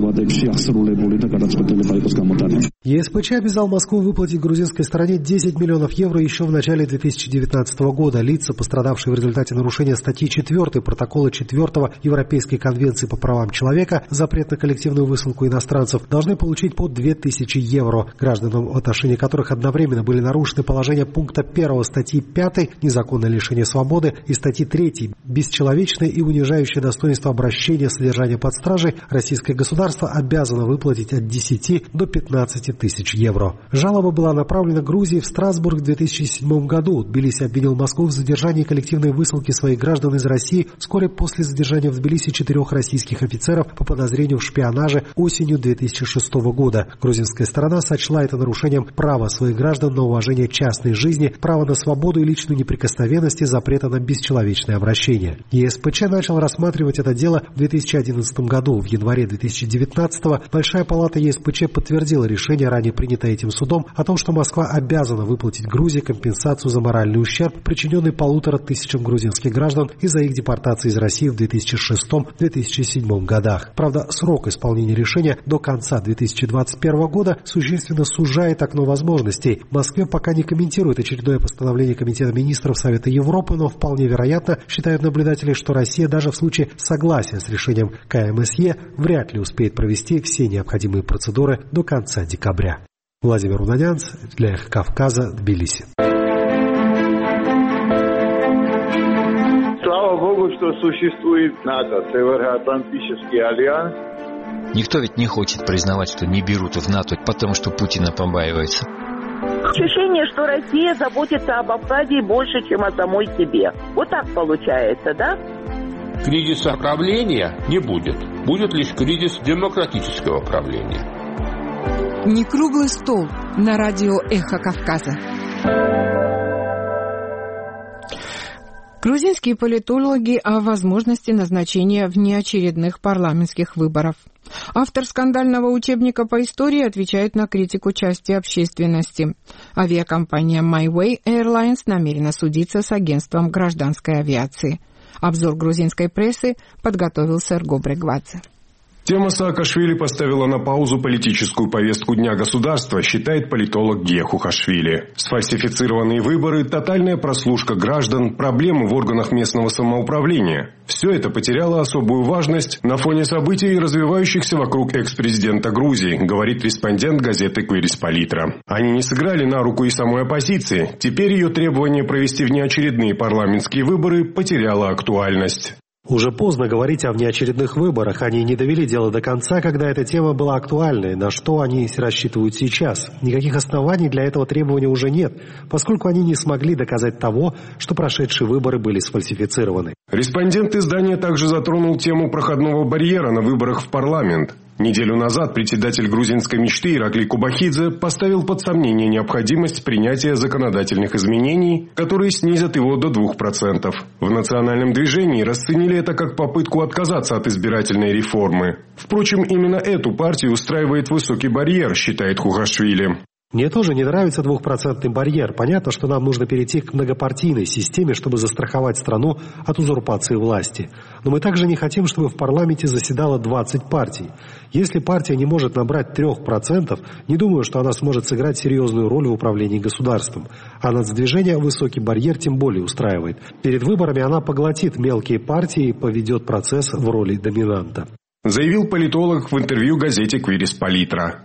ЕСПЧ обязал Москву выплатить грузинской стороне 10 миллионов евро еще в начале 2019 года. Лица, пострадавшие в результате нарушения статьи 4 протокола 4 Европейской конвенции по правам человека, запрет на коллективную высылку иностранцев, должны получить по 2000 евро. Гражданам, в отношении которых одновременно были нарушены положения пункта 1 статьи 5 «Незаконное лишение свободы» и статьи 3 «Бесчеловечное и унижающее достоинство обращения, содержания под стражей», российское государство обязано выплатить от 10 до 15 тысяч евро. Жалоба была направлена Грузии в Страсбург в 2007 году. Тбилиси обвинил Москву в задержании коллективной высылки своих граждан из России вскоре после задержания в Тбилиси 4 российских офицеров по подозрению в шпионаже осенью 2006 года. Грузинская сторона сочла это нарушением права своих граждан на уважение частной жизни, права на свободу и личную неприкосновенность и запрета на бесчеловечное обращение. ЕСПЧ начал рассматривать это дело в 2011 году. В январе 2019-го Большая палата ЕСПЧ подтвердила решение, ранее принятое этим судом, о том, что Москва обязана выплатить Грузии компенсацию за моральный ущерб, причиненный 1500 грузинских граждан из-за их депортации из России в 2006-2007 годах. Правда, срок исполнения решения до конца 2021 года существенно сужает окно возможностей. В Москве пока не комментирует очередное постановление Комитета министров Совета Европы, но вполне вероятно, считают наблюдатели, что Россия даже в случае согласия с решением КМСЕ вряд ли успеет провести все необходимые процедуры до конца декабря. Владимир Унанянц для «Эхо Кавказа», Тбилиси. Слава Богу, что существует НАТО, Североатлантический альянс. Никто ведь не хочет признавать, что не берут в НАТО, потому что Путина побаивается. Ощущение, что Россия заботится об Абхазии больше, чем о самой себе. Вот так получается, да? Кризиса правления не будет. Будет лишь кризис демократического правления. Не круглый стол на радио «Эхо Кавказа». Грузинские политологи о возможности назначения внеочередных парламентских выборов. Автор скандального учебника по истории отвечает на критику части общественности. Авиакомпания MyWay Airlines намерена судиться с агентством гражданской авиации. Обзор грузинской прессы подготовил Серго Брегвадзе. Тема Саакашвили поставила на паузу политическую повестку дня государства, считает политолог Гия Хухашвили. Сфальсифицированные выборы, тотальная прослушка граждан, проблемы в органах местного самоуправления – все это потеряло особую важность на фоне событий, развивающихся вокруг экс-президента Грузии, говорит респондент газеты «Квирис Политра». Они не сыграли на руку и самой оппозиции. Теперь ее требование провести внеочередные парламентские выборы потеряло актуальность. Уже поздно говорить о внеочередных выборах. Они не довели дело до конца, когда эта тема была актуальной. На что они рассчитывают сейчас? Никаких оснований для этого требования уже нет, поскольку они не смогли доказать того, что прошедшие выборы были сфальсифицированы. Респондент издания также затронул тему проходного барьера на выборах в парламент. Неделю назад председатель грузинской мечты Иракли Кубахидзе поставил под сомнение необходимость принятия законодательных изменений, которые снизят его до 2%. В национальном движении расценили это как попытку отказаться от избирательной реформы. Впрочем, именно эту партию устраивает высокий барьер, считает Хухашвили. Мне тоже не нравится 2% барьер. Понятно, что нам нужно перейти к многопартийной системе, чтобы застраховать страну от узурпации власти. Но мы также не хотим, чтобы в парламенте заседало 20 партий. Если партия не может набрать 3%, не думаю, что она сможет сыграть серьезную роль в управлении государством. А нацдвижение высокий барьер тем более устраивает. Перед выборами она поглотит мелкие партии и поведет процесс в роли доминанта. Заявил политолог в интервью газете «Квирис Политра».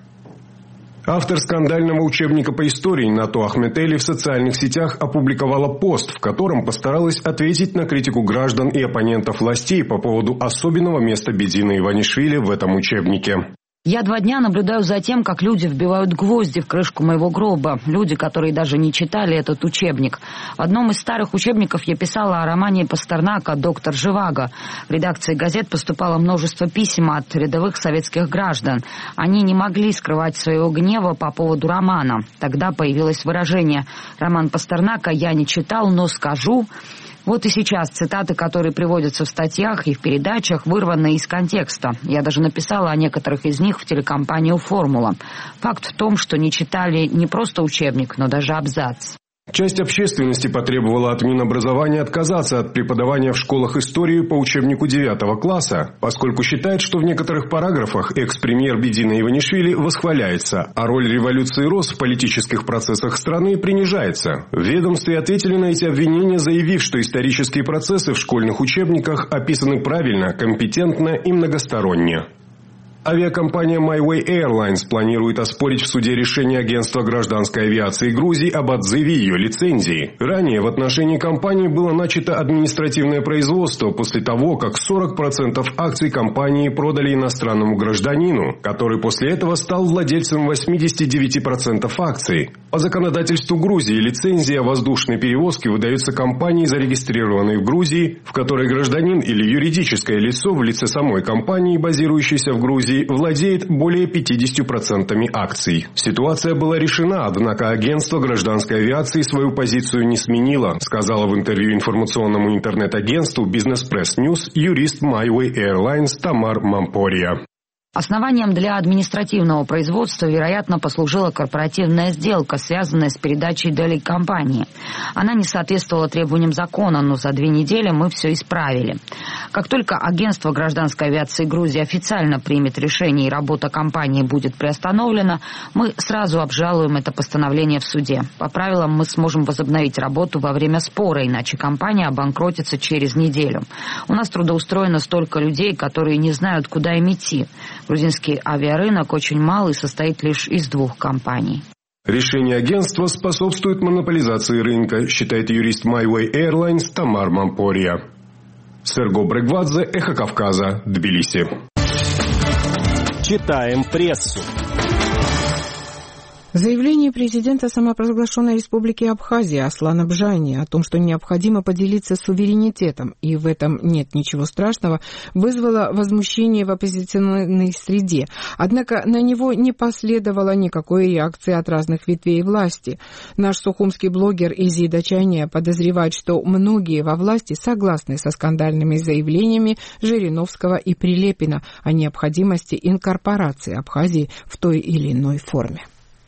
Автор скандального учебника по истории Нату Ахметели в социальных сетях опубликовала пост, в котором постаралась ответить на критику граждан и оппонентов властей по поводу особенного места Бедзины Иванишвили в этом учебнике. Я 2 дня наблюдаю за тем, как люди вбивают гвозди в крышку моего гроба. Люди, которые даже не читали этот учебник. В одном из старых учебников я писала о романе Пастернака «Доктор Живаго». В редакции газет поступало множество писем от рядовых советских граждан. Они не могли скрывать своего гнева по поводу романа. Тогда появилось выражение «Роман Пастернака я не читал, но скажу». Вот и сейчас цитаты, которые приводятся в статьях и в передачах, вырваны из контекста. Я даже написала о некоторых из них в телекомпанию «Формула». Факт в том, что не читали не просто учебник, но даже абзац. Часть общественности потребовала от Минобразования отказаться от преподавания в школах истории по учебнику 9 класса, поскольку считает, что в некоторых параграфах экс-премьер Бедзина Иванишвили восхваляется, а роль революции РОС в политических процессах страны принижается. В ведомстве ответили на эти обвинения, заявив, что исторические процессы в школьных учебниках описаны правильно, компетентно и многосторонне. Авиакомпания MyWay Airlines планирует оспорить в суде решение Агентства гражданской авиации Грузии об отзыве ее лицензии. Ранее в отношении компании было начато административное производство после того, как 40% акций компании продали иностранному гражданину, который после этого стал владельцем 89% акций. По законодательству Грузии лицензия воздушной перевозки выдается компании, зарегистрированной в Грузии, в которой гражданин или юридическое лицо в лице самой компании, базирующейся в Грузии, владеет более 50% акций. Ситуация была решена, однако агентство гражданской авиации свою позицию не сменило, сказала в интервью информационному интернет-агентству Business Press News юрист MyWay Airlines Тамар Мампория. Основанием для административного производства, вероятно, послужила корпоративная сделка, связанная с передачей долей компании. Она не соответствовала требованиям закона, но за 2 недели мы все исправили. Как только агентство гражданской авиации Грузии официально примет решение и работа компании будет приостановлена, мы сразу обжалуем это постановление в суде. По правилам мы сможем возобновить работу во время спора, иначе компания обанкротится через неделю. У нас трудоустроено столько людей, которые не знают, куда им идти. Грузинский авиарынок очень малый и состоит лишь из 2 компаний. Решение агентства способствует монополизации рынка, считает юрист MyWay Airlines Тамар Мампория. Серго Брегвадзе, Эхо Кавказа, Тбилиси. Читаем прессу. Заявление президента самопровозглашенной республики Абхазия Аслана Бжани о том, что необходимо поделиться суверенитетом, и в этом нет ничего страшного, вызвало возмущение в оппозиционной среде. Однако на него не последовало никакой реакции от разных ветвей власти. Наш сухумский блогер Изи Дачания подозревает, что многие во власти согласны со скандальными заявлениями Жириновского и Прилепина о необходимости инкорпорации Абхазии в той или иной форме.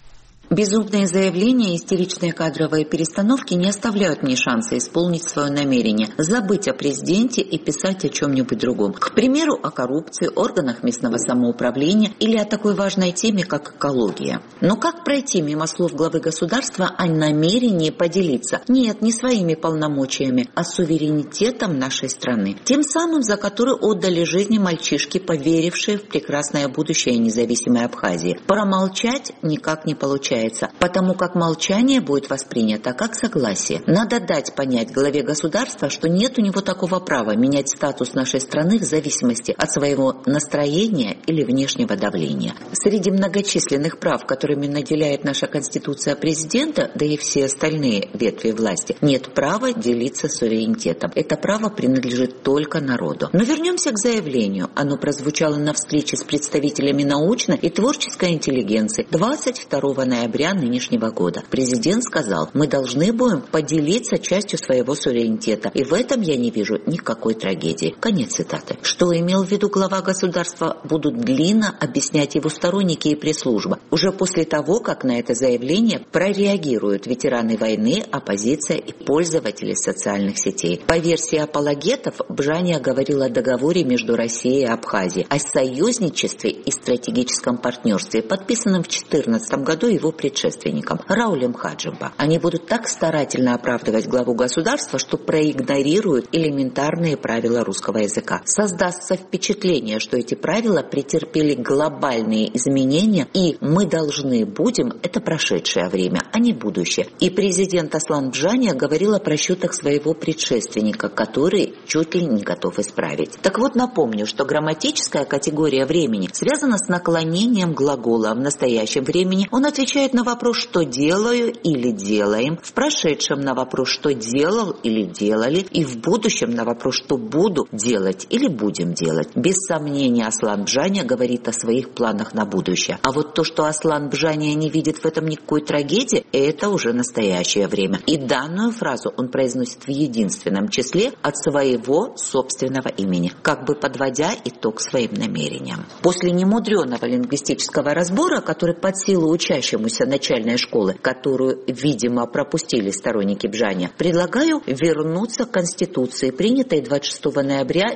Безумные заявления и истеричные кадровые перестановки не оставляют мне шанса исполнить свое намерение, забыть о президенте и писать о чем-нибудь другом. К примеру, о коррупции, органах местного самоуправления или о такой важной теме, как экология. Но как пройти мимо слов главы государства о намерении поделиться? Нет, не своими полномочиями, а суверенитетом нашей страны. Тем самым, за который отдали жизни мальчишки, поверившие в прекрасное будущее независимой Абхазии. Промолчать никак не получается, потому как молчание будет воспринято как согласие. Надо дать понять главе государства, что нет у него такого права менять статус нашей страны в зависимости от своего настроения или внешнего давления. Среди многочисленных прав, которыми наделяет наша Конституция президента, да и все остальные ветви власти, нет права делиться суверенитетом. Это право принадлежит только народу. Но вернемся к заявлению. Оно прозвучало на встрече с представителями научной и творческой интеллигенции 22 ноября нынешнего года. Президент сказал: мы должны будем поделиться частью своего суверенитета, и в этом я не вижу никакой трагедии. Конец цитаты. Что имел в виду глава государства, будут длинно объяснять его сторонники и пресс-служба. Уже после того, как на это заявление прореагируют ветераны войны, оппозиция и пользователи социальных сетей. По версии апологетов, Бжания говорил о договоре между Россией и Абхазией, о союзничестве и стратегическом партнерстве, подписанном в 2014 году его предшественником Раулем Хаджимба. Они будут так старательно оправдывать главу государства, что проигнорируют элементарные правила русского языка. Создастся впечатление, что эти правила претерпели глобальные изменения, и мы должны будем — это прошедшее время, а не будущее. И президент Аслан Бжания говорил о просчетах своего предшественника, который чуть ли не готов исправить. Так вот, напомню, что грамматическая категория времени связана с наклонением глагола. В настоящем времени он отвечает на вопрос «что делаю» или «делаем», в прошедшем на вопрос «что делал» или «делали», и в будущем на вопрос «что буду делать» или «будем делать». Без сомнения, Аслан Бжания говорит о своих планах на будущее. А вот то, что Аслан Бжания не видит в этом никакой трагедии, это уже настоящее время. И данную фразу он произносит в единственном числе от своего собственного имени, как бы подводя итог своим намерениям. После немудреного лингвистического разбора, который под силу учащемуся начальной школы, которую, видимо, пропустили сторонники Бжания, предлагаю вернуться к Конституции, принятой 26 ноября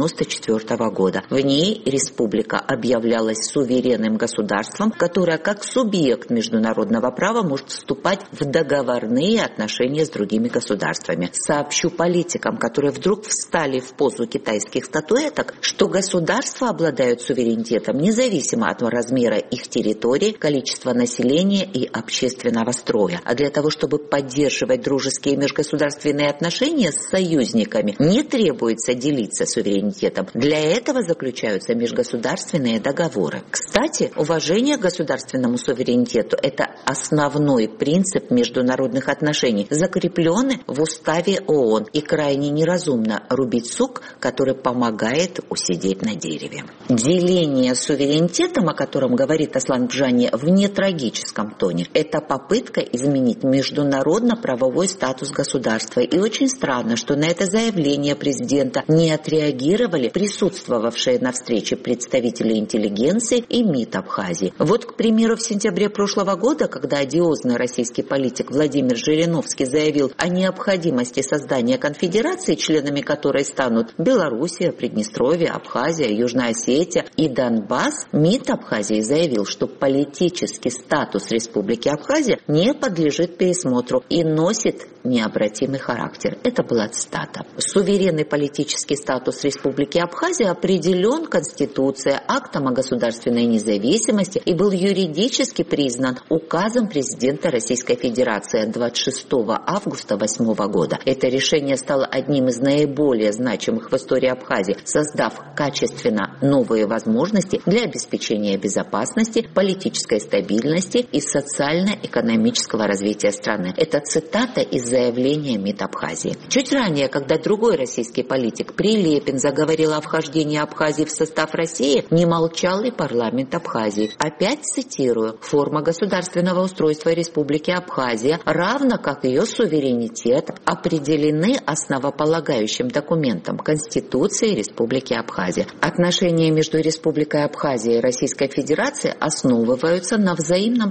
1994 года. В ней республика объявлялась суверенным государством, которое как субъект международного права может вступать в договорные отношения с другими государствами. Сообщу политикам, которые вдруг встали в позу китайских статуэток, что государства обладают суверенитетом независимо от размера их территории, количества населения и общественного строя. А для того, чтобы поддерживать дружеские межгосударственные отношения с союзниками, не требуется делиться суверенитетом. Для этого заключаются межгосударственные договоры. Кстати, уважение к государственному суверенитету – это основной принцип международных отношений, закрепленный в уставе ООН, и крайне неразумно рубить сук, который помогает усидеть на дереве. Деление суверенитетом, о котором говорит Аслан Бжания в нетрагическом тоне, это попытка изменить международно-правовой статус государства. И очень странно, что на это заявление президента не отреагировали присутствовавшие на встрече представители интеллигенции и МИД Абхазии. Вот, к примеру, в сентябре прошлого года, когда одиозный российский политик Владимир Жириновский заявил о необходимости создания конфедерации, членами которой станут Белоруссия, Приднестровье, Абхазия, Южная Осетия и Донбасс, МИД Абхазии заявил, что политический статус Республики Абхазия не подлежит пересмотру и носит необратимый характер. Это была цитата. Суверенный политический статус Республики Абхазия определен Конституцией, актом о государственной независимости и был юридически признан указом президента Российской Федерации 26 августа 2008 года. Это решение стало одним из наиболее значимых в истории Абхазии, создав качественно новые возможности для обеспечения безопасности, политической стабильности и социально-экономического развития страны. Это цитата из заявления МИД Абхазии. Чуть ранее, когда другой российский политик Прилепин заговорил о вхождении Абхазии в состав России, не молчал и парламент Абхазии. Опять цитирую: «Форма государственного устройства Республики Абхазия, равно как ее суверенитет, определены основополагающим документом Конституции Республики Абхазия. Отношения между Республикой Абхазия и Российской Федерацией основываются на взаимном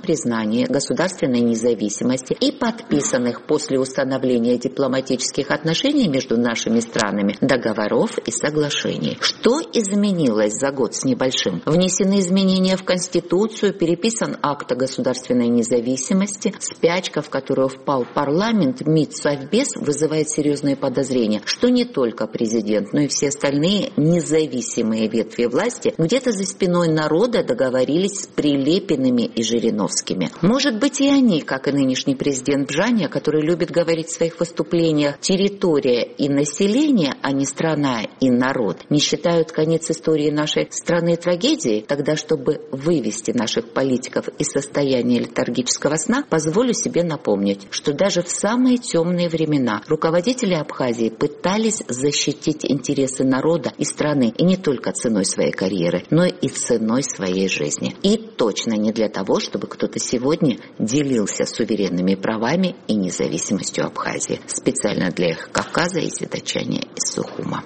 признании государственной независимости и подписанных после установления дипломатических отношений между нашими странами договоров и соглашений. Что изменилось за год с небольшим? Внесены изменения в Конституцию, переписан акт о государственной независимости, спячка, в которую впал парламент, МИД, Совбез, вызывает серьезные подозрения, что не только президент, но и все остальные независимые ветви власти где-то за спиной народа договорились с Прилепиными и Жириновскими. Может быть, и они, как и нынешний президент Бжаня, который любит говорить в своих выступлениях «территория и население», а не «страна и народ», не считают конец истории нашей страны трагедией? Тогда, чтобы вывести наших политиков из состояния летаргического сна, позволю себе напомнить, что даже в самые темные времена руководители Абхазии пытались защитить интересы народа и страны, и не только ценой своей карьеры, но и ценой своей жизни. И точно не для того, чтобы кто-то сегодня делился суверенными правами и независимостью Абхазии. Специально для Эхо Кавказа из Задачания из Сухума.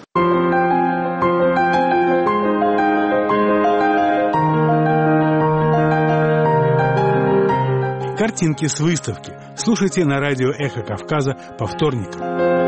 Картинки с выставки. Слушайте на радио Эхо Кавказа по вторникам.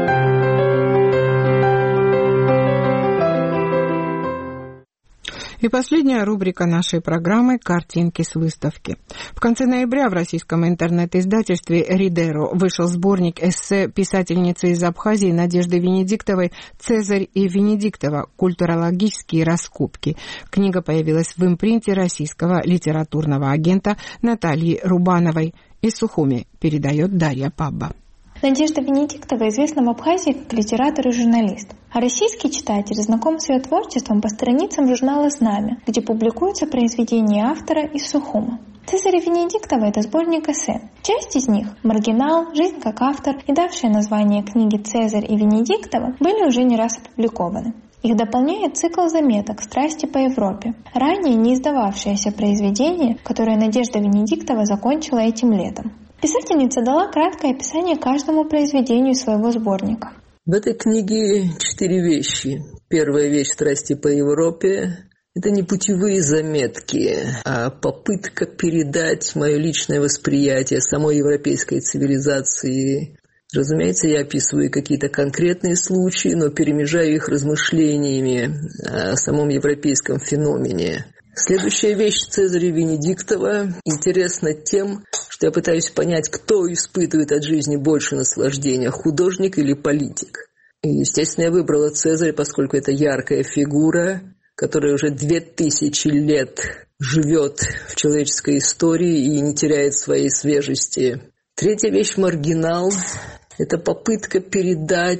И последняя рубрика нашей программы «Картинки с выставки». В конце ноября в российском интернет-издательстве «Ридеро» вышел сборник эссе писательницы из Абхазии Надежды Венедиктовой «Цезарь и Венедиктова. Культурологические раскопки». Книга появилась в импринте российского литературного агента Натальи Рубановой. Из Сухуми передает Дарья Пабба. Надежда Венедиктова известна в Абхазии как литератор и журналист. А российский читатель знаком с ее творчеством по страницам журнала «Знамя», где публикуются произведения автора из Сухума. «Цезарь и Венедиктова» — это сборник эссе. Часть из них — «Маргинал», «Жизнь как автор» и давшее название книги «Цезарь и Венедиктова» были уже не раз опубликованы. Их дополняет цикл заметок «Страсти по Европе», ранее не издававшееся произведение, которое Надежда Венедиктова закончила этим летом. Писательница дала краткое описание каждому произведению своего сборника. В этой книге 4 вещи. Первая вещь «Страсти по Европе» — это не путевые заметки, а попытка передать мое личное восприятие самой европейской цивилизации. Разумеется, я описываю какие-то конкретные случаи, но перемежаю их размышлениями о самом европейском феномене. Следующая вещь Цезаря Венедиктова интересна тем, что я пытаюсь понять, кто испытывает от жизни больше наслаждения, художник или политик. И, естественно, я выбрала Цезаря, поскольку это яркая фигура, которая уже 2000 лет живет в человеческой истории и не теряет своей свежести. Третья вещь — «Маргинал». Это попытка передать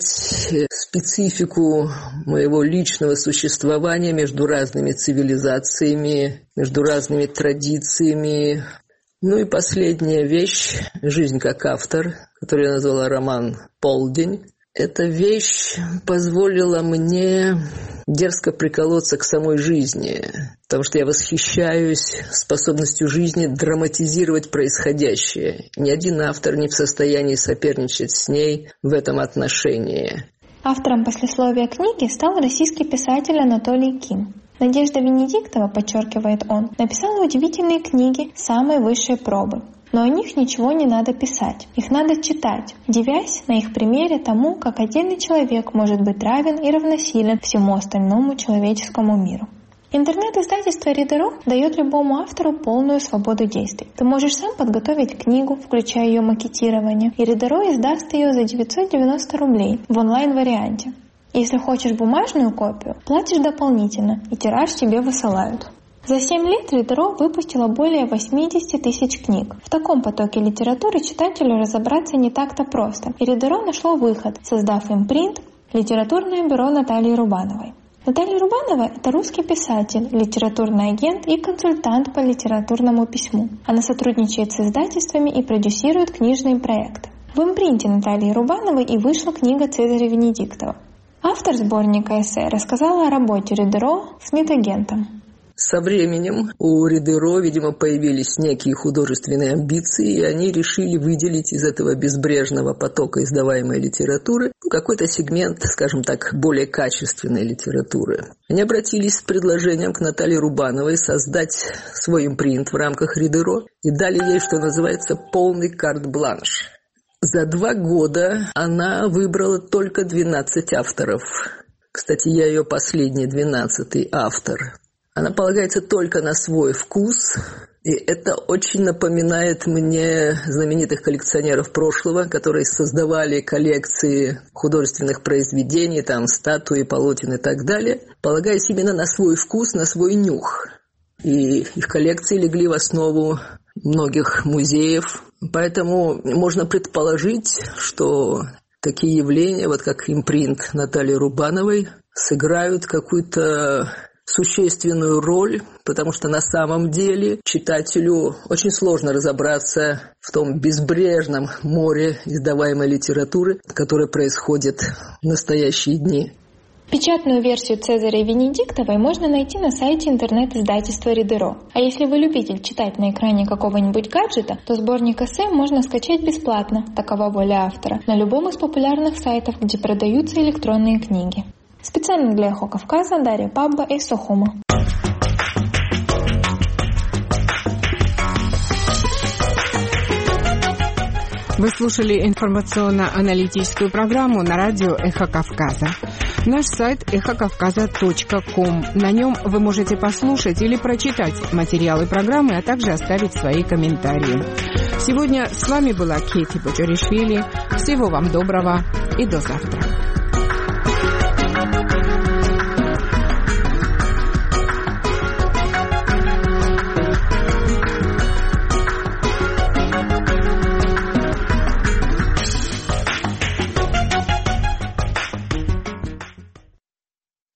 специфику моего личного существования между разными цивилизациями, между разными традициями. Ну и последняя вещь — «Жизнь как автор», которую я назвала роман «Полдень». Эта вещь позволила мне дерзко приколоться к самой жизни, потому что я восхищаюсь способностью жизни драматизировать происходящее. Ни один автор не в состоянии соперничать с ней в этом отношении. Автором послесловия книги стал российский писатель Анатолий Ким. Надежда Венедиктова, подчеркивает он, написала удивительные книги самой высшей пробы. Но о них ничего не надо писать. Их надо читать, дивясь на их примере тому, как отдельный человек может быть равен и равносилен всему остальному человеческому миру. Интернет-издательство «Ридеро» дает любому автору полную свободу действий. Ты можешь сам подготовить книгу, включая ее макетирование, и «Ридеро» издаст ее за 990 рублей в онлайн-варианте. Если хочешь бумажную копию, платишь дополнительно, и тираж тебе высылают. За 7 лет «Ридеро» выпустила более 80 тысяч книг. В таком потоке литературы читателю разобраться не так-то просто, и «Ридеро» нашло выход, создав импринт «Литературное бюро Натальи Рубановой». Наталья Рубанова – это русский писатель, литературный агент и консультант по литературному письму. Она сотрудничает с издательствами и продюсирует книжные проекты. В импринте Натальи Рубановой и вышла книга Цезаря Венедиктова. Автор сборника эссе рассказала о работе «Ридеро» с медагентом. Со временем у Ридеро, видимо, появились некие художественные амбиции, и они решили выделить из этого безбрежного потока издаваемой литературы какой-то сегмент, скажем так, более качественной литературы. Они обратились с предложением к Наталье Рубановой создать свой импринт в рамках Ридеро и дали ей, что называется, полный карт-бланш. За 2 года она выбрала только 12 авторов. Кстати, я ее последний 12-й автор. Она полагается только на свой вкус, и это очень напоминает мне знаменитых коллекционеров прошлого, которые создавали коллекции художественных произведений, там статуи, полотен и так далее, полагаясь именно на свой вкус, на свой нюх. И их коллекции легли в основу многих музеев, поэтому можно предположить, что такие явления, вот как импринт Натальи Рубановой, сыграют какую-то существенную роль, потому что на самом деле читателю очень сложно разобраться в том безбрежном море издаваемой литературы, которое происходит в настоящие дни. Печатную версию Цезаря и Венедиктовой можно найти на сайте интернет-издательства Ридеро. А если вы любитель читать на экране какого-нибудь гаджета, то сборник эссе можно скачать бесплатно, такова воля автора, на любом из популярных сайтов, где продаются электронные книги. Специально для Эхо Кавказа Дарья Пабба из Сухума. Вы слушали информационно-аналитическую программу на радио «Эхо Кавказа». Наш сайт эхокавказа.ком. На нем вы можете послушать или прочитать материалы программы, а также оставить свои комментарии. Сегодня с вами была Кейти Боджаришвили. Всего вам доброго и до завтра.